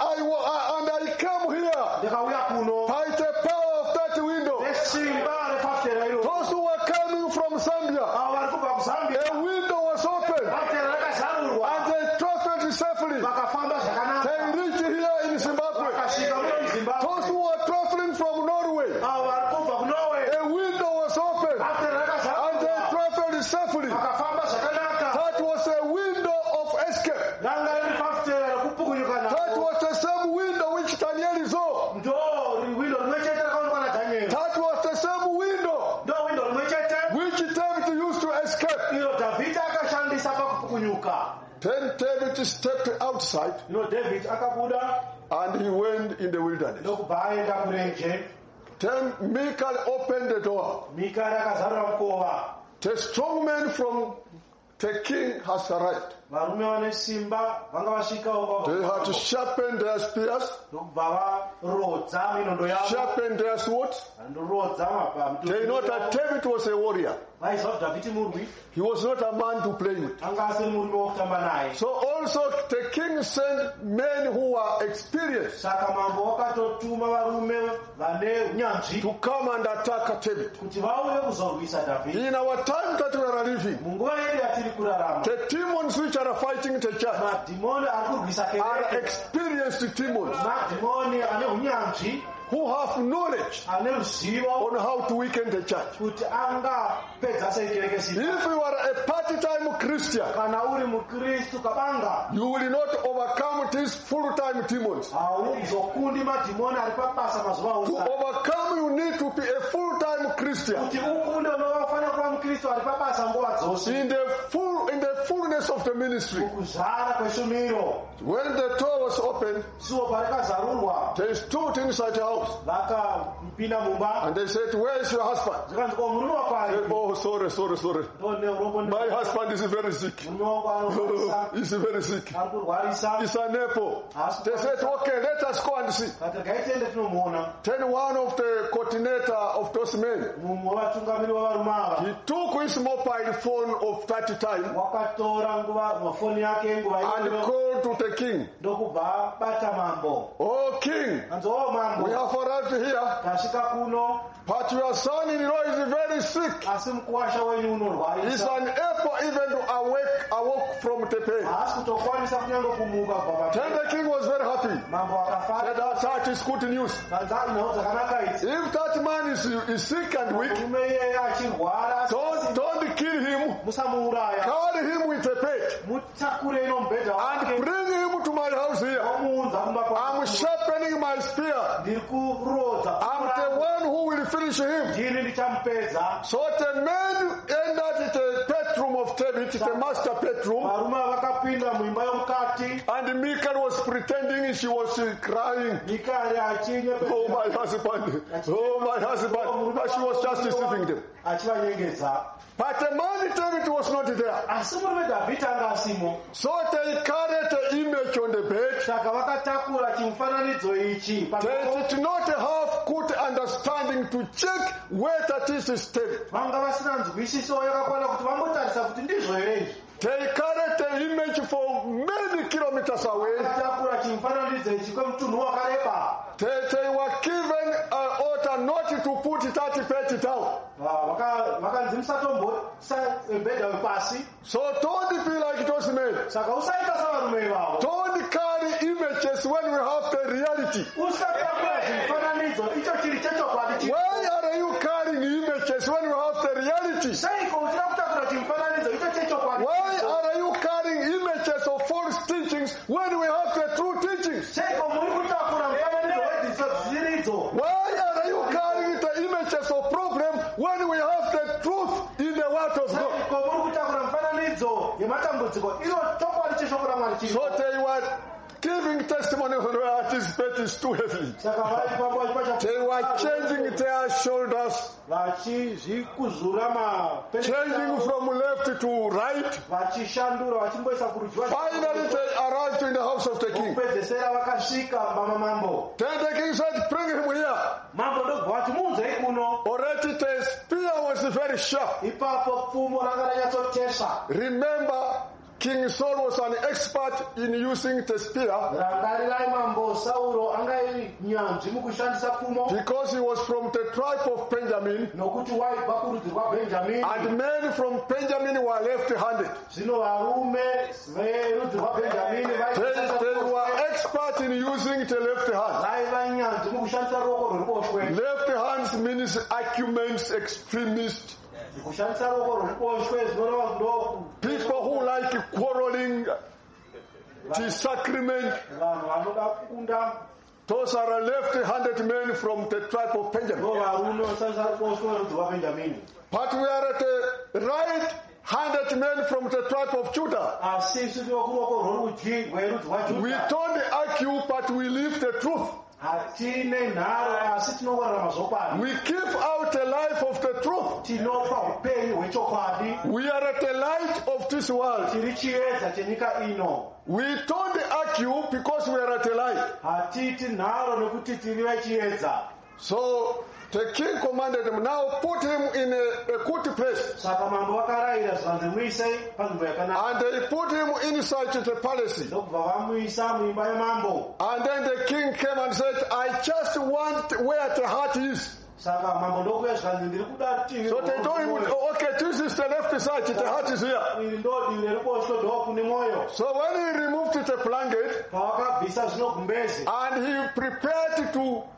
I came here ndikauya kuno by the power of that window. nesimba refafitera iro. Those who were coming from Zambia, avo vari kubva kuzambia a window was opened fafitera rakazarurwa and they traveled safely. vakafamba zvakanaka They reached here in Zimbabwe. vakasvika muno Those muzimbabwe. who were traveling from Norway, avo vari kubva kunorway a window was opened fafitera and they rakazarurwa traveled safely. vakafamba zvakanaka. That was a window of escape. ranga riri fafitera rekupukunyuka That nako. was the same window which Daniel saw. ndo windo rimwe chete rakaonekwa nadhanieri. That was the same window ndo windo rimwe chete which David used to escape. iro dhavhidhi akashandisa pakupukunyuka. Then David stepped outside ino dhavhidhi akabuda and he went in the wilderness. ndokubva aenda kurenje. Then Michal opened the door. mikari akazarura mukova. The strong man from the king has arrived. varume vane simba vanga vasvikawo They had to sharpen their spears, ndokubva varodza minondo yavo sharpen their swords. vandorodza They know that David was a warrior. vaiziva kuti dhavhidhi murwi He was not a man to play with. anga asiri murume wokutamba naye. So also the king sent men who were experienced saka mambo wakatotuma varume vane unyanzvi to come and attack David. kuti vauye kuzorwisa dhavhidhi. In our time that we are living, munguva yedu yatiri kurarama the demons which are fighting the church madhimoni ari kurwisa are kereke. experienced demons madhimoni ane unyanzvi who have knowledge ane ruzivo on how to weaken the church. kuti angapedza sei kereke If simba. you are a part-time Christian, kana uri mukristu kabanga you will not overcome these full-time demons. hauzokundi madhimoni ari pabasa mazuva To ose. overcome, you need to be a full-time Christian. kuti ukunde unofanira kuva mukristu ari pabasa nguva dzose In the fullness of the ministry. kuzara kweshumiro. When the door was opened, suo parikazarurwa they stood inside the house vakapinda mumba and they said, "Where is your husband?" zvikanzi ko murume wako They said, ari "Oh, sorry. ndone urombo My husband is very sick. murume wako anorwarisa He's very sick. ari kurwarisa. He's unable." They said, "Okay, let us go and see." kati gaitende tinomuona. Then one of the coordinator of those men, mumwe wavatungamiri vavarume ava he took his mobile phone of that time wakatora nguva mafoni yake nguva and iyoyo called to the king. ndokubva bata mambo. Oh king, Anzo mambo, we have arrived here, tasvika kuno but your son-in-law is very sick. asi mukuwasha wenyu He's unorwarisa. unable even to awake from the pain. Haasi kutokwanisa kunyange kumuka kubva Then the king was very happy. mambo Said akafara. that is good news. Kanza inao dzakanaka idzi. If that man is sick and weak, Murume iyeye achirwara don't kill him. musamuuraya. Carry him with a bed Mutakure ino mubhedha and wake. bring him to my house here. Omuunza kumba I'm kwake. sharpening my spear. Ndiri kurodza. I'm the one who will finish him. Ndini ndichamupedza. So the man entered the bedroom of David, the master bedroom, Varume vakapinda muimba yomukati. and Michal was pretending she was crying. Mikari achinyepedza. Oh, my husband. Oh, my husband. But she was just deceiving them. Achivanyengedza. But the man David was not there. Asi murume Dhavhidhi anga asimo. So they carried the image on the bed. Saka vakatakura chimufananidzo ichi. They did not have good understanding to check whether this is David. Vanga vasina nzwisisiso yakakwana kuti vangotarisa kuti ndizvo here izvi. They carried the image for many kilometers away. Vakatakura chimufananidzo ichi kwemutunhu wakareba. They were given an order not to put that bed down. Vakanzi musatomboisa bhedha wepasi. So don't be like those men. Saka usaita savarume ivavo. Don't carry images when we have the reality. Usatakura chimufananidzo icho chiri chechokwadi. Why are you carrying images when we have the reality? Seiko uchida kutakura chimufananidzo icho chechokwadi. Why are you carrying images of false teachings when we have the true teachings? Seiko muri kutakura mufananidzo wedzidzo dziridzo. Why are you carrying the images of problem when we have the truth in the word of God? Seiko muri kutakura mufananidzo yematambudziko ino chokwadi cheshoko raMwari chiri. So they were giving testimony that this bed is too heavy. Saka vari panguva chipacha. They were changing their shoulders, vachizvikuzura changing from left to right. vachishandura vachimboisa kurudyi. Finally they arrived in the house of the king. Kupedzesera vakasvika mama mambo. Then the king said, bring him here. Mambo ndobva vati muunzei kuno. Already the spear was very sharp. Ipapo pfumo ranga ranyatsotesha. Remember, King Saul was an expert in using the spear Rangarirai mambo Sauro anga iri nyanzvi mukushandisa pfumo. because he was from the tribe of Benjamin, Nokuti waibva kurudzi rwaBhenjamini. and men from Benjamin were left-handed. Zvino varume verudzi rwaBhenjamini They were expert in using the left hand. vaiva nyanzvi mukushandisa ruoko rweruboshwe. Left hands means arguments, extremists, Kushandisa ruoko rweruboshwe zvinoreva ndo people who like quarreling, disagreement. vanhu vanoda kukunda. Those are left-handed men from the tribe of Benjamin. Ndo varume vanoshandisa ruboshwe rwerudzi rwaBhenjamini. But we are the right-handed men from the tribe of Judah. Asi isusu kuruoko rworudyi rwerudzi We rwaJudha. don't argue, but we live the truth. Hatine nharo asi tinongorara mazvokwadi. We give out the life of the truth. Tinopa upenyu hwechokwadi. We are the light of this world. Tiri chiedza chenyika ino. We don't argue because we are the light. Hatiti nharo nekuti tiri vechiedza. So the king commanded him, now put him in a good place. Saka mambo vakarayira zvanzi muisei panzvimbo yakanaka. And they put him inside the palace. Ndokubva vamuisa muimba yemambo. And then the king came and said, I just want where the heart is. Saka mambo ndokuya zvanzi ndiri kuda rutivi. So they told him, okay, this is the left side, the heart is here. Iri ndo divi reruboshwe ndo kune mwoyo. So when he removed the blanket, Pavakabvisa zvino gumbezi. and he prepared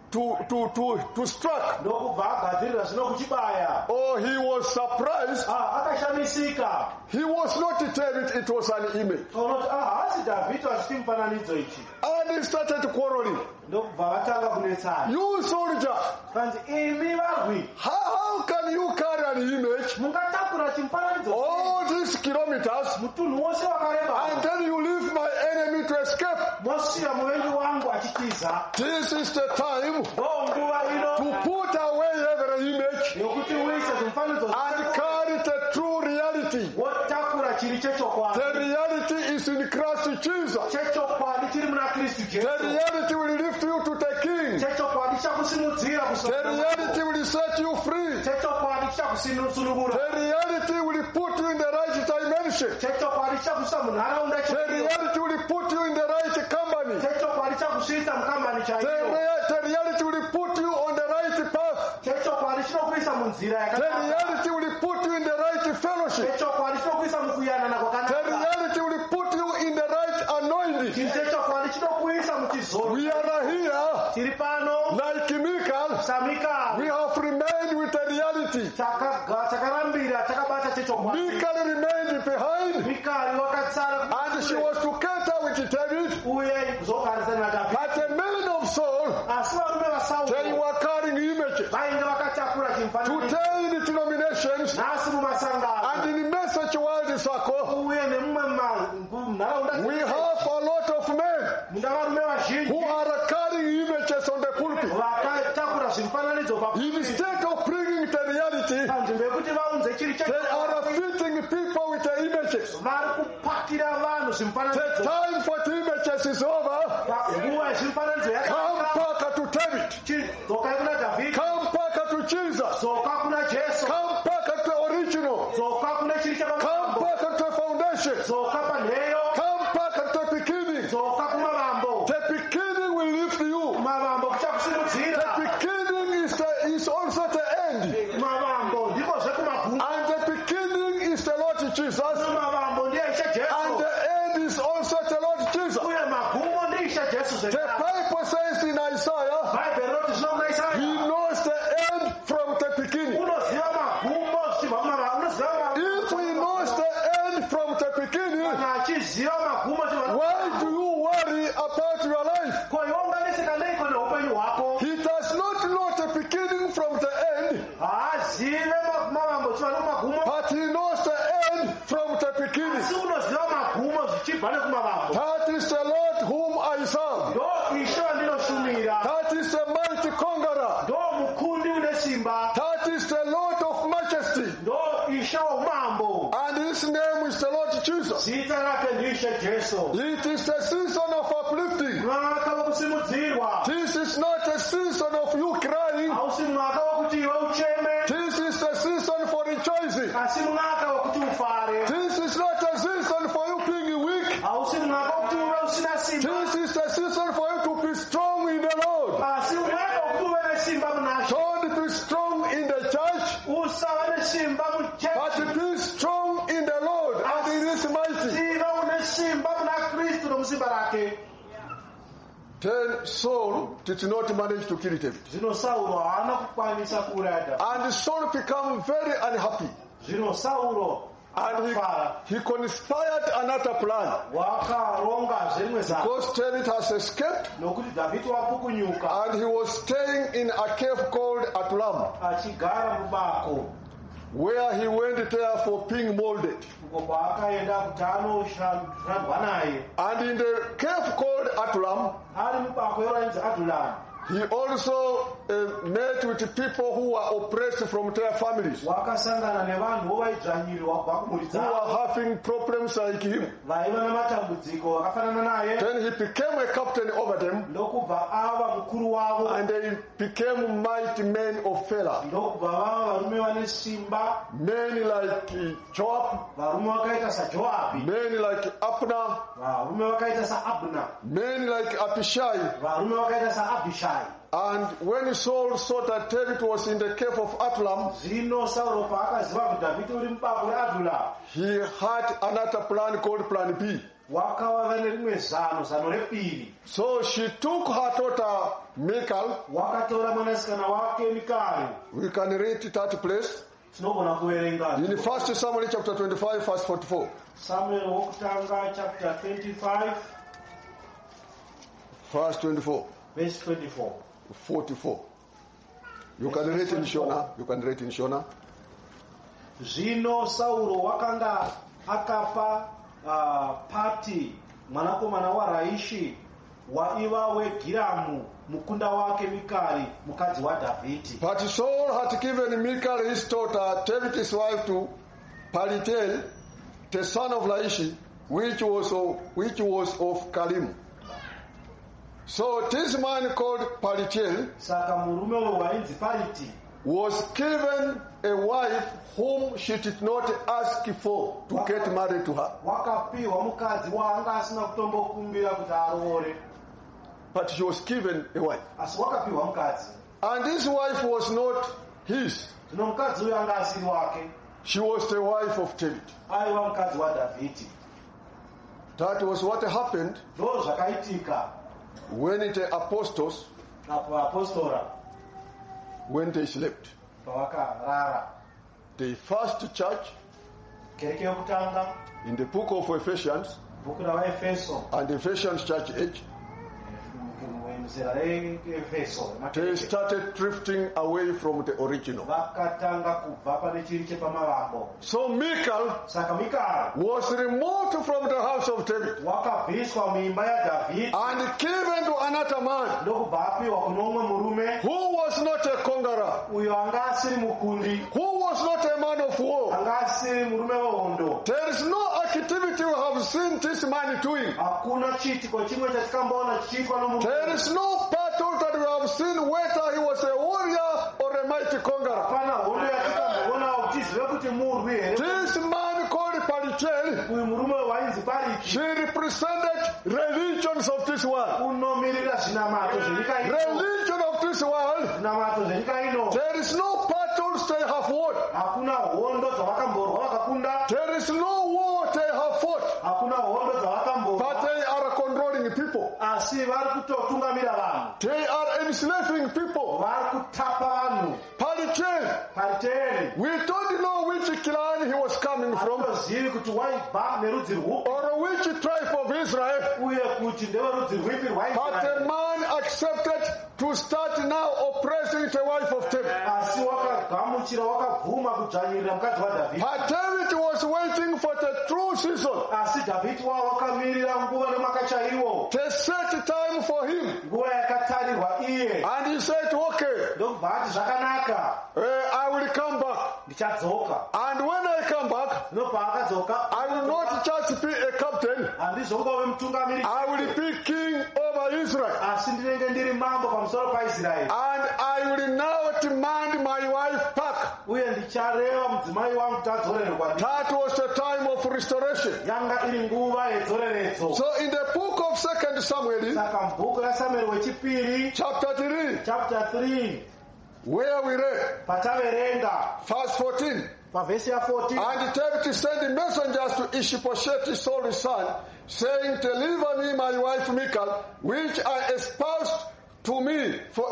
to strike, Ndokubva agadzirira zvino kuchibaya. oh, he was surprised. Akashamisika. He was not David, it was an image. Unoti haasi Dhavhidhi asiti mufananidzo ichi. And he started quarreling. Ndokubva vatanga kunetsana. You soldier, Kanzi imi varwi. how can you carry an image Mungatakura chimufananidzo. all these kilometers Mutunhu wose wakareba. and then you leave my enemy to escape? Mosiya muvengi wangu achitiza. This is the time Ndonguva ino. to put away every image Yokuti uise zvimufananidzo. and carry the true reality. Wotakura The reality is in Christ Jesus. The reality will lift you to the King. The reality will set you free. The reality will put you in the right dimension. The reality will put you in the right company. The reality will put you on the right path. The reality will put you in the right fellowship. The reality will put you in the right anointing. We are here like Michael. We have remained with the reality. Michael remained behind, and she was together with David. But the men of Saul, they were carrying images. Today in the denominations and in the message world circle, we have a lot of men who are carrying images on the pulpit. Instead of bringing the reality, they are fitting people with the images. The time for the images is over. Come back to David. Come back to Jesus. Come back to the original. Come back to the foundation. Come back to the beginning. The beginning will lift you. The beginning is also the end. And the beginning is the Lord Jesus. And the end is also the Lord Jesus. The Bible says in Isaiah, He knows the end from the beginning. If He knows the end from the beginning, why do you worry about your life? He does not know the beginning from the end, but He knows the end from the beginning. That is the Lord whom I serve. That is the mighty conqueror. That is the Lord of majesty. And His name is the Lord Jesus. It is the season of uplifting. This is not a season of you crying. This is a season for rejoicing. This is not a season for you being weak. This is a season for you to be strong in the Lord. Don't be strong in the church, but be strong in the Lord, and it is mighty. Then Saul did not manage to kill David. And Saul became very unhappy. And he conspired another plan. Because David has escaped, and he was staying in a cave called Adullam, where he went there for being molded. And in the cave called Adullam, he also met with people who were oppressed from their families, who were having problems like him. Then he became a captain over them, and they became mighty men of valor. Men like Joab, men like Abner, men like Abishai. And when Saul saw that David was in the cave of Adullam, he had another plan called Plan B. So she took her daughter Michal. We can read that place in 1 Samuel chapter 25 verse 44. Samuel chapter 25 verse 24. Verse 24. 44. You can read in Shona. You can read in Shona. Zvino Sauro wakanga akapa Pati mwanakomana wa Raishi wa iwawe Giramu mukunda wake Mikali mukadzi wa Davidi. But Saul had given Michal his daughter, David's wife, to Paltiel, the son of Laishi, which was of Kalim. So this man called Palitiel Saka murume uyo wainzi Pariti was given a wife whom she did not ask for to get married to her. Wakapiwa mukadzi waanga asina kutombokumbira kuti aroore. But she was given a wife. Asi wakapiwa mukadzi. And this wife was not his. Zvino mukadzi uyo anga asiri wake. She was the wife of David. Aiva mukadzi waDhavhidhi. That was what happened Ndo zvakaitika when the apostles, apostora when they slept. pavakarara. The first church Kereke yokutanga in the book of Ephesians bhuku ravaefeso and Ephesians church age, muzera reefeso they started drifting away from the original. vakatanga kubva pane chiri chepamavambo. So Michal Saka Mikara was removed from the house of David wakabviswa muimba yaDhavhidhi and given to another man ndokubva apiwa kuno umwe murume who was not a conqueror, uyo anga asiri mukundi, who was not a man of war. anga asiri murume wehondo. There is no activity we have seen this man doing. Hakuna chitiko chimwe chatikamboona chichiitwa There nomurume. is no battle that we have seen whether he was a warrior or a mighty conqueror. Hapana hondo yatikamboona uchizive kuti murwi here. This man called Palitiel, Uyu murume wainzi Pariti she represented religions of this world. unomirira zvinamato zvenyika ino. Religion of this world. Zvinamato zvenyika ino. There is no battles they have won. Hakuna hondo dzavakamborwa vakakunda. There is no war they have fought. Hakuna hondo But dzavakamborwa. they are controlling people. Asi vari kutotungamira vanhu. They are enslaving people. Vari kutapa vanhu. Palitiel, Pariteri. we don't know which clan he was coming from Hatozivi kuti waibva nerudzi rwupi or which tribe of Israel. uye kuti ndeverudzi rwipi But the rwaIsraeri. man accepted to start now oppressing the wife of David. Asi wakagamuchira wakabvuma kudzvanyirira mukadzi waDhavhidhi. But David was waiting for the true season, Asi Dhavhidhi wao wakamirira nguva nemwaka chaiwo, the set time for him. nguva yakatarirwa iye. And he said, okay, Ndokubva ati zvakanaka, I will come back. ndichadzoka. And when I come back, Ndobva akadzoka, I will not just be a captain. handizongove mutungamiri, I will be king over Israel. asi ndinenge ndiri mambo pamusoro paIsraeri. And I will now demand my wife back. Uye ndichareva mudzimai wangu kuti adzorere kwandiri. That was the time of restoration. Yanga iri nguva yedzoreredzo. So in the book of 2 Samuel, Saka mubhuku raSamueri wechipiri chapter 3, chapter 3 where we read, pataverenga verse 14, pavhesi ya14, and David sent messengers to Ishbosheth, Saul's son, saying, deliver me my wife Michal, which I espoused to me for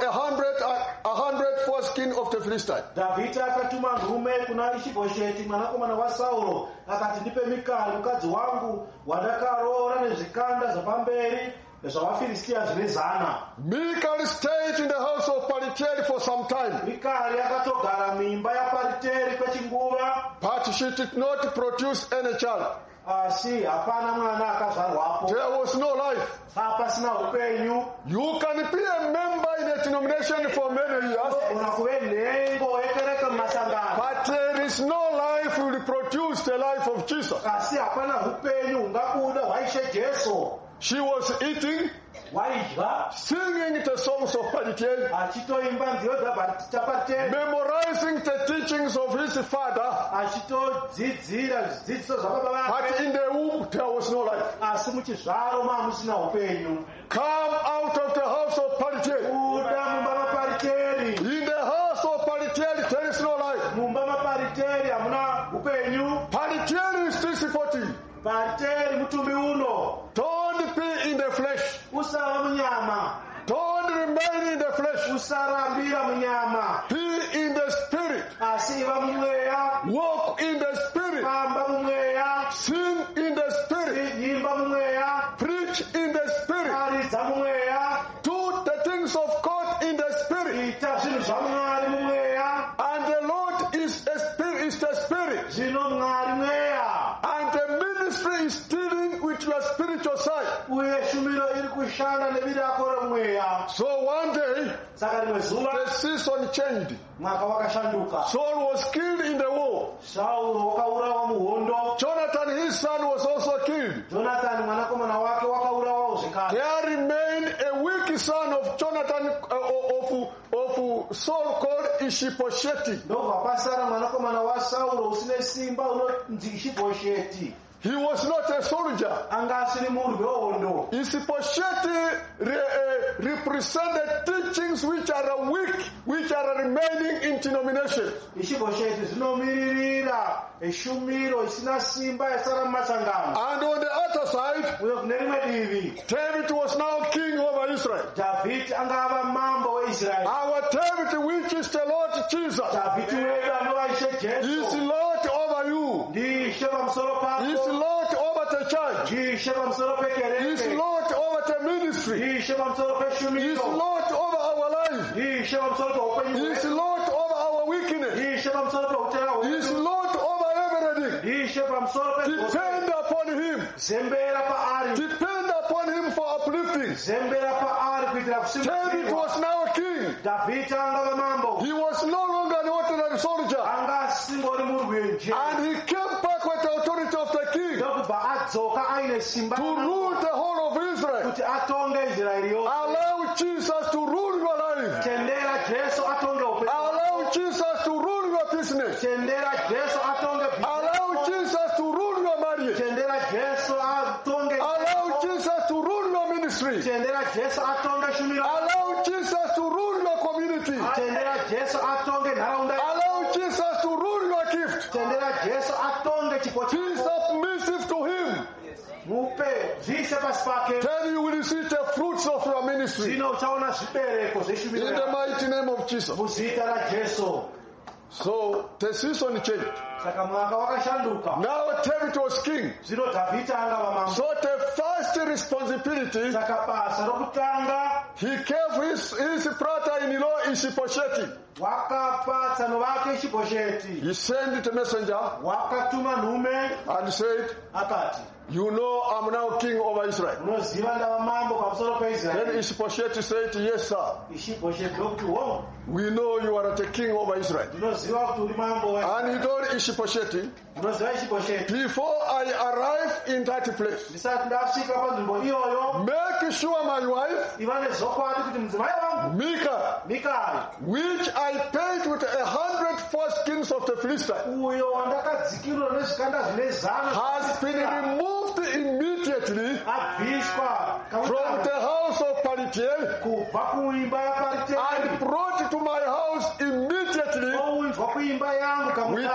100 foreskin of the Philistine. Dhavhidhi akatuma nhume kuna Ishibhosheti mwanakomana waSauro akati, ndipe Mikali mukadzi wangu wandakaroora nezvikanda zvapamberi zvavaFiristia 100. Michal stayed in the house of Palitiel for some time, Mikali akatogara muimba yaPariteri kwechinguva, but she did not produce any child. asi hapana mwana akazvarwapo. There was no life. Hapasina upenyu. You can be a member in a denomination for many years, Una kuve nhengo yekereke mumasangano, but there is no life will produce the life of Jesus. asi hapana upenyu hungabuda hwaishe Jesu. She was eating, Waidya singing the songs of Palitiel, achitoimba nziyo dzaPariteri, memorizing the teachings of his father, achitodzidzira zvidzidziso zvababa but vake, in the womb there was no life. asi muchizvaro mamusina upenyu. Come out of the house of Palitiel. Buda mumba maPariteri. In the house of Palitiel there is no life. Mumba maPariteri hamuna upenyu. Palitiel is this 40. Pariteri mutumbi uno. Don't be in the flesh. Usava munyama. Don't remain in the flesh. Usarambira munyama. Be in the spirit. Asi iva mumweya. Walk in the spirit. Famba mumweya. Sing in the spirit. Imba mumweya. Preach in the spirit. Paridza mumweya. Do the things of God in the spirit. Ita zvinhu zvaMwari mumweya. And the Lord is a spirit, is the spirit. Zvino Mwari mweya. And the ministry is dealing with your spiritual side. Uye shumiro iri kushanda nebirakore mweya. So one day, Saka rimwe zuva the season changed. mwaka wakashanduka. Saul was killed in the war. Saulo wakaurawa muhondo. Jonathan, his son, was also killed. Jonathan mwanakomana wake wakaurawa uzikani. There remained a weak son of Jonathan, of Saul, called Ishbosheth. Ndobva pasara mwanakomana wa Saulo usine simba unonzi Ishibosheti. He was not a soldier. Anga asiri murwi wehondo. Ishbosheth represented teachings which are weak, which are remaining in denomination. Ishibosheti zinomiririra eshumiro isina simba yasara masangano. And on the other side, Uyo kunerimwe divi. David was now king over Israel. David angava mambo wa Israel. Our David, which is the Lord Jesus, David wewe anoa ishe is Jesu. Lord over you. Ndi sheba msoro Is pako. Lord over the church. Ndi sheba msoro Is pekereke. Lord over the ministry. Ndi sheba msoro pe Is shumiro. Lord over our life. Ndi sheba msoro pe upenyu. Is Lord over our weakness. Ndi sheba msoro pe utera Is wetu. Lord over everything. Ndi sheba msoro pe Depend upon Him. zembera pa ari. Depend upon Him for uplifting. Zembera pa ari kuitira David kusimu. was now king. David angava mambo. He was no longer an ordinary soldier. Anga singori murwi nje. And he came back with the authority of the king Ndokubva adzoka aine simba. to rule the whole of Israel. Kuti atonge Israeli yose. Allow Jesus to rule your life. Tendera Jesu atonge upenyu. Allow Jesus to rule your business. Tendera Jesu atonge Allow Jesus to rule your marriage. Tendera Jesu atonge. Allow Jesus to rule your ministry. Tendera Jesu atonge shumiro. Allow Jesus to rule your community. Tendera Jesu atonge nharaunda. Allow Jesus to rule your gift. Tendera Jesu atonge chipo Be chako. submissive to Him. Mupe zvise pasi pake. Then you will see the fruits of your ministry. Zvino uchaona zvibereko In zveshumiro the yako. mighty name of Jesus. Muzita raJesu. So the season changed. Saka mwaka wakashanduka. Now David was king. Zvino Dhavhidhi angava mambo. So the first responsibility, Saka basa rokutanga he gave his brother-in-law Ishbosheth. wakapa tsano vake Ishibosheti. He sent the messenger Wakatuma nhume and said, akati, you know I'm now king over Israel. unoziva ndava mambo pamusoro Then peIsraeri. Ishbosheth said, yes sir, Ishibosheti ndokuti wo, we know you are the king over Israel. ndinoziva kuti uri mambo wa. And he told Ishbosheth, Unoziva Ishibosheti. before I arrive in that place, Ndisati ndasvika panzvimbo iyoyo, make sure my wife, iva nezokwadi kuti mudzimai wangu Micah, Mikari, which I paid with 100 foreskins of the Philistine, uyo wandakadzikirwa nezvikanda zvine has been removed immediately abviswa from the house of Paltiel kubva kuimba yapariteri and brought to my house immediately oudzwa kuimba yangu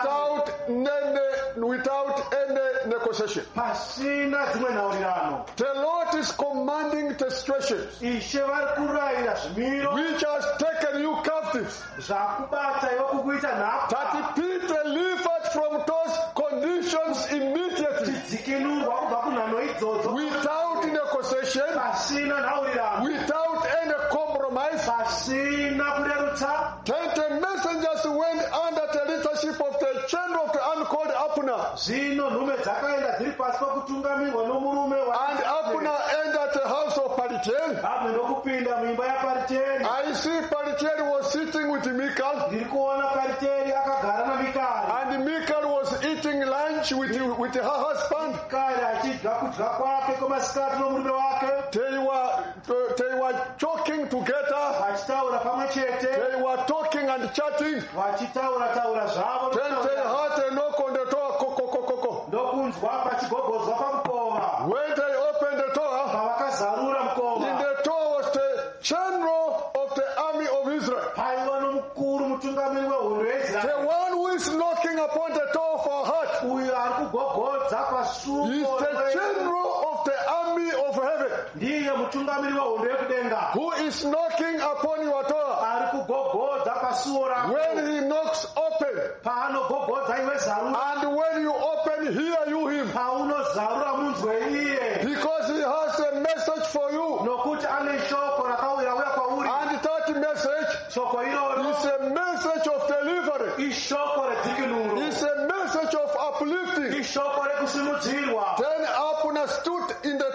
kamutari without any negotiation. pasina dzimwe nhaurirano. The Lord is commanding the situations Ishe vari kurayira zvimiro which has taken you captive, zvakubata iwe kukuita nhapwa that be delivered from those conditions immediately dzikinurwa kubva kunhano idzodzo without negotiation, pasina nhaurirano, without any compromise. pasina kurerutsa. Then the messengers went under the leadership of the general of the army called Abner. Zvino nhume dzakaenda dziri pasi pakutungamirwa nomurume And Abner entered the house of Paltiel. abve ndokupinda muimba yapariteri. I see Paltiel was sitting with Michal, Ndiri kuona pariteri akagara naMikari. and Michal was eating lunch with her husband. Mikari achidya kudya kwake kwemasikati nomurume wake, They were talking together. vachitaura pamwe chete, They were talking and chatting. vachitaura taura zvavo. Then they heard a knock on the door. Ndokunzwa pachigogodzwa pamukova. When they opened the door, Pavakazarura in mukova, the door was the general of the army of Israel. paiva nomukuru mutungamiri wehondo The yeIsraeri. one who is knocking upon the door of our heart Uyo ari kugogodza pasuo is the general of the army of heaven, ndiye mutungamiri wehondo yekudenga. who is knocking upon your door. Ari kugogodza pasuo rako. When he knocks, open. Paanogogodza iwe zarura. And when you open, hear you him. Paunozarura munzwe iye. Because he has a message for you. Nokuti ane shoko rakauya kwauri. And that message Shoko iroro is a message of deliverance. ishoko redzikinuro. It's a message of uplifting. Ishoko rekusimudzirwa. Then Abner stood in the door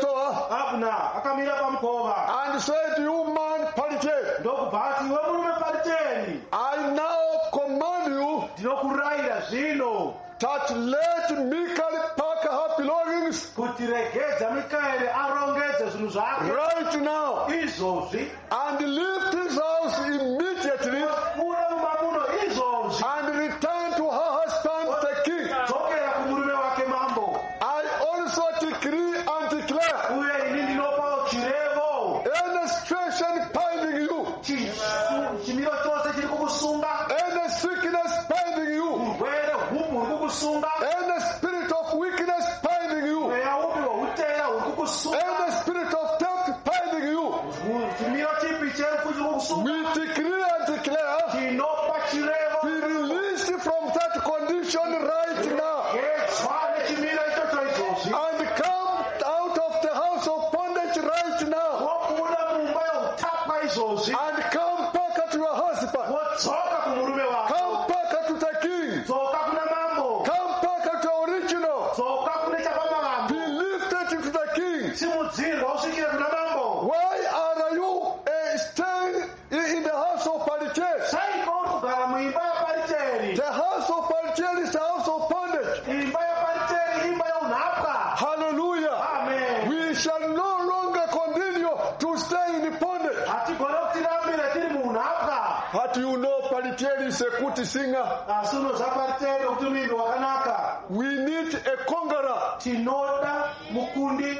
Abner akamira pamukova and said, "You man Paltiel, ndokubvati iwe murume Pariteri, I now command you ndinokurayira zvino that let Michal pack her belongings kuti regedza Mikaeri arongedze zvinhu zvake right now izvozvi and leave this house immediately kuda mumamuno izvozvi and return to her husband the king. dzokera kumurume wake mambo. I also decree and declare Uye ini ndinopawo chirevo any situation binding you, chimiro chose chiri kukusunga, any sickness binding you, urwere hupu huri kukusunga, any spirit of weakness binding you, mweya upi hweutera huri kukusunga, any spirit of death binding you, chimiro chipi chefu chiri kukusunga, we decree and declare tinopa chirevo be released from that condition right now gedzwa nechimiro ichocho izvozvi and come out of the house of bondage right now wokuda mumba yeutapwa izvozvi and come back to your husband, wodzoka kumurume wako, come back to the king, dzoka kuna mambo, come back to original, dzoka kune be chapamambo, lifted to the king. simudzirwa usvikire kuna mambo. Why are you staying in the house of Paltiel? Saiko uri kugara muimba yaPariteri. The house of Paltiel is the house of bondage. Imba yaPariteri imba yeunhapwa. Hallelujah. Amen. We shall no longer continue to stay in bondage. Hatigone kuti tirambire tiri muunhapwa. But you know Paltiel is a good singer. Asi unoziva Pariteri kuti muimbi wakanaka. We need a conqueror. Tinoda mukundi.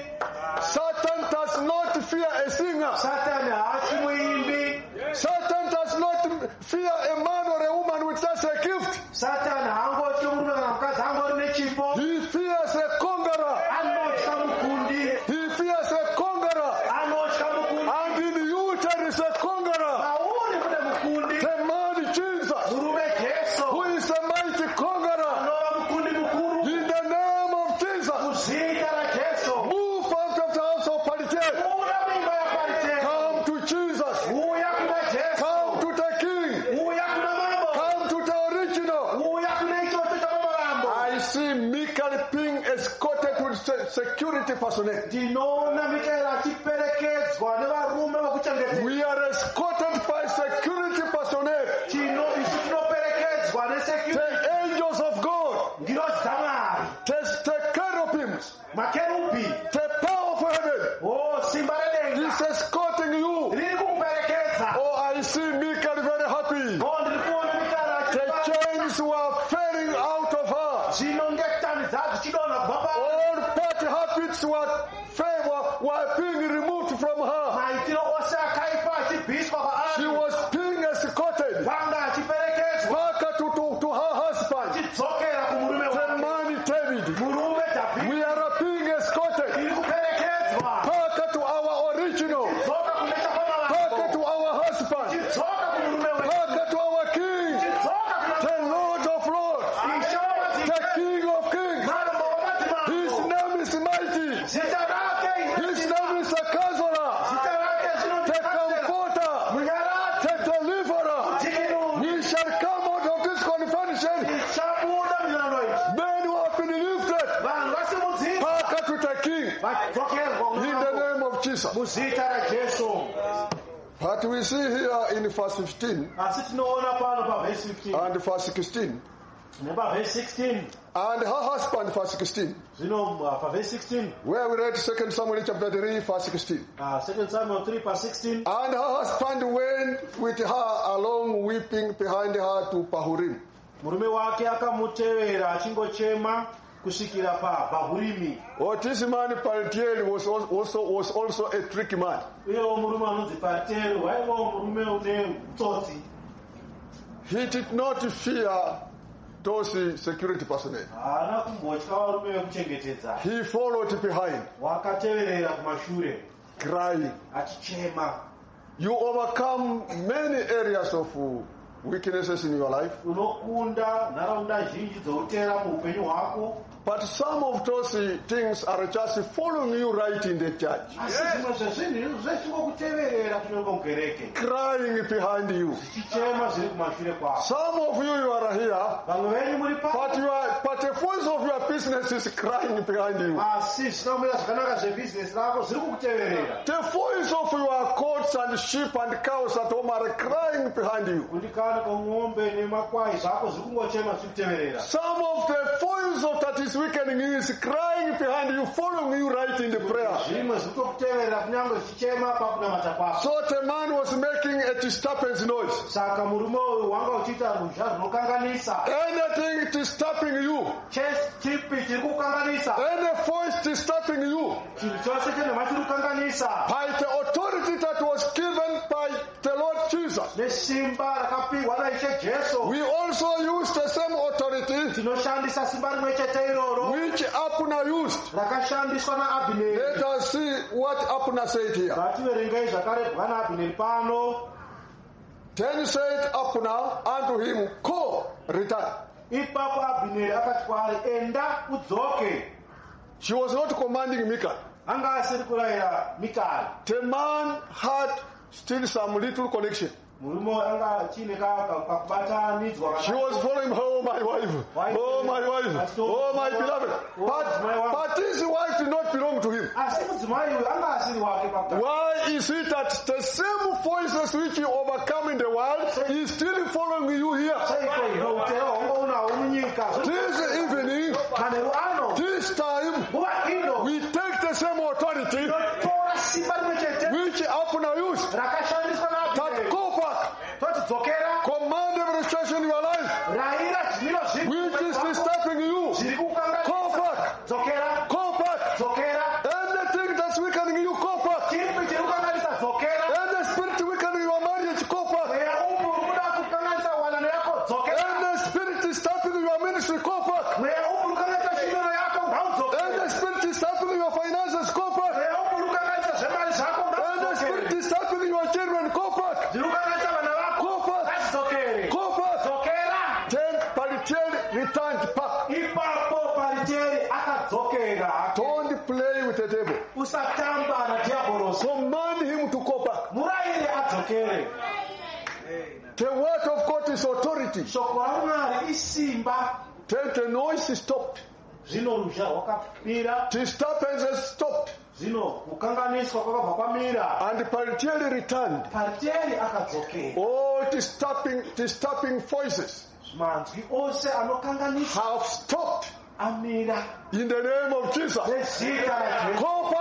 Satan does not fear a singer. Satani haachi muimbi. Satan does not fear a man or a woman with just a gift. Satani haangotyi murume kana mukadzi angori nechipo. He fears a conqueror. Anotya mukundi. He fears a conqueror. Anotya mukundi. And in you there is a conqueror. Mauri mune mukundi. The man Jesus, Murume Jesu. who is a mighty conqueror. Anova mukundi mukuru. In the name of Jesus, Muzita raJesu. move out of the house of Paltiel. Uya muimba yaPariteri. Come to Jesus. Uya kuna Jesu. Come to the King. Uya kuna mambo. Come to the original. Uya kuna ichocho chapamambo. I see Michal being escorted with security personnel. Ndinoona Mikaeri achiperekedzwa nevarume vokuchengetedza. We are escorted by security personnel. Isu tinoperekedzwa The nesecurity. angels of God. Ndinozi dzaMwari. The cherubims. Makerubi. The power of heaven Simba redenga. is escorting you. Riri kukuperekedza. Oh, I see Michal very happy. Ndiri kuona Mikaeri The chains were falling out of her. zvino ngetani dzadzo chidonha kubva paari. All bad habits were being removed from her. Maitiro ose akaipa achibviswa She paari. was being escorted Vanga achiperekedzwa. back to her husband, Achidzokera kumurume the wake. man David. Murume Dhavhidhi. We are being escorted Tiri kuperekedzwa. back to our original, Dzoka kune chapamambo. back to our husband, Dzoka kumurume wedu. back to our King, Dzoka kuna the Lord of Lords, the King of Kings. Mambo wamadzimambo. His name is mighty. Zita rake His name is the Counselor, Zita rake the zvinoti Comforter, Munyarati. the Deliverer. Dzikinuri. We shall come out of this confusion. Chabuda muzvinano izvi. Men who have been lifted Vanhu vasimudzirwa. back to the King Vadzokerwa in the name of Jesus. muzita raJesu. But we see here in verse 15 Asi tinoona pano pavhesi 15 and verse 16 nepavhesi 16. and her husband, verse 16, Zvino pavhesi 16. where we read 2 Samuel chapter 3, verse 16. 2 Samuel 3 pa 16. And her husband went with her along weeping behind her to Bahurim. Murume wake akamutevera achingochema kusvikira paBhahurimi. Oh, this man Paltiel was also a tricky man. Uyewo murume anonzi Pariteri waivawo murume une utsotsi. He did not fear those security personnel. Haana kumbotya varume vekuchengetedza. He followed behind, Wakateverera kumashure crying. achichema. You overcome many areas of weaknesses in your life. Unokunda nharaunda zhinji dzoutera muupenyu hwako. But some of those things are just following you right in the church. Crying behind you. Some of you are here, but the voice of your business is crying behind you. The voice of your goats and sheep and cows at home are crying behind you. Some of the voice of that is weakening you is crying behind you, following you right in the prayer. So the man was making a disturbance noise. Anything disturbing you, any voice disturbing you, by the authority that was given by the Lord Jesus, we also use the same authority which Abner used. Let us see what Abner said here. Then said Abner unto him, Go, return. She was not commanding Michal. The man had still some little connection. She was following, oh my wife, oh my wife, oh my beloved. But this wife did not belong to him. Why is it that the same voices which you overcome in the world is still following you here? This evening, this time, we take the same authority which Abner used. That go back. Command every situation in your life which is disturbing you. Go back. Go back. Anything that's weakening you, go back. Any spirit weakening your marriage, go back. Any spirit disturbing your ministry, go back. Any spirit disturbing your finances, go back. Any spirit disturbing your children, go back. Returned back. Don't play with the devil. Command him to go back. The word of God is authority. Then the noise stopped. Disturbances stopped. And Paltiel returned. All disturbing voices have stopped in the name of Jesus. Go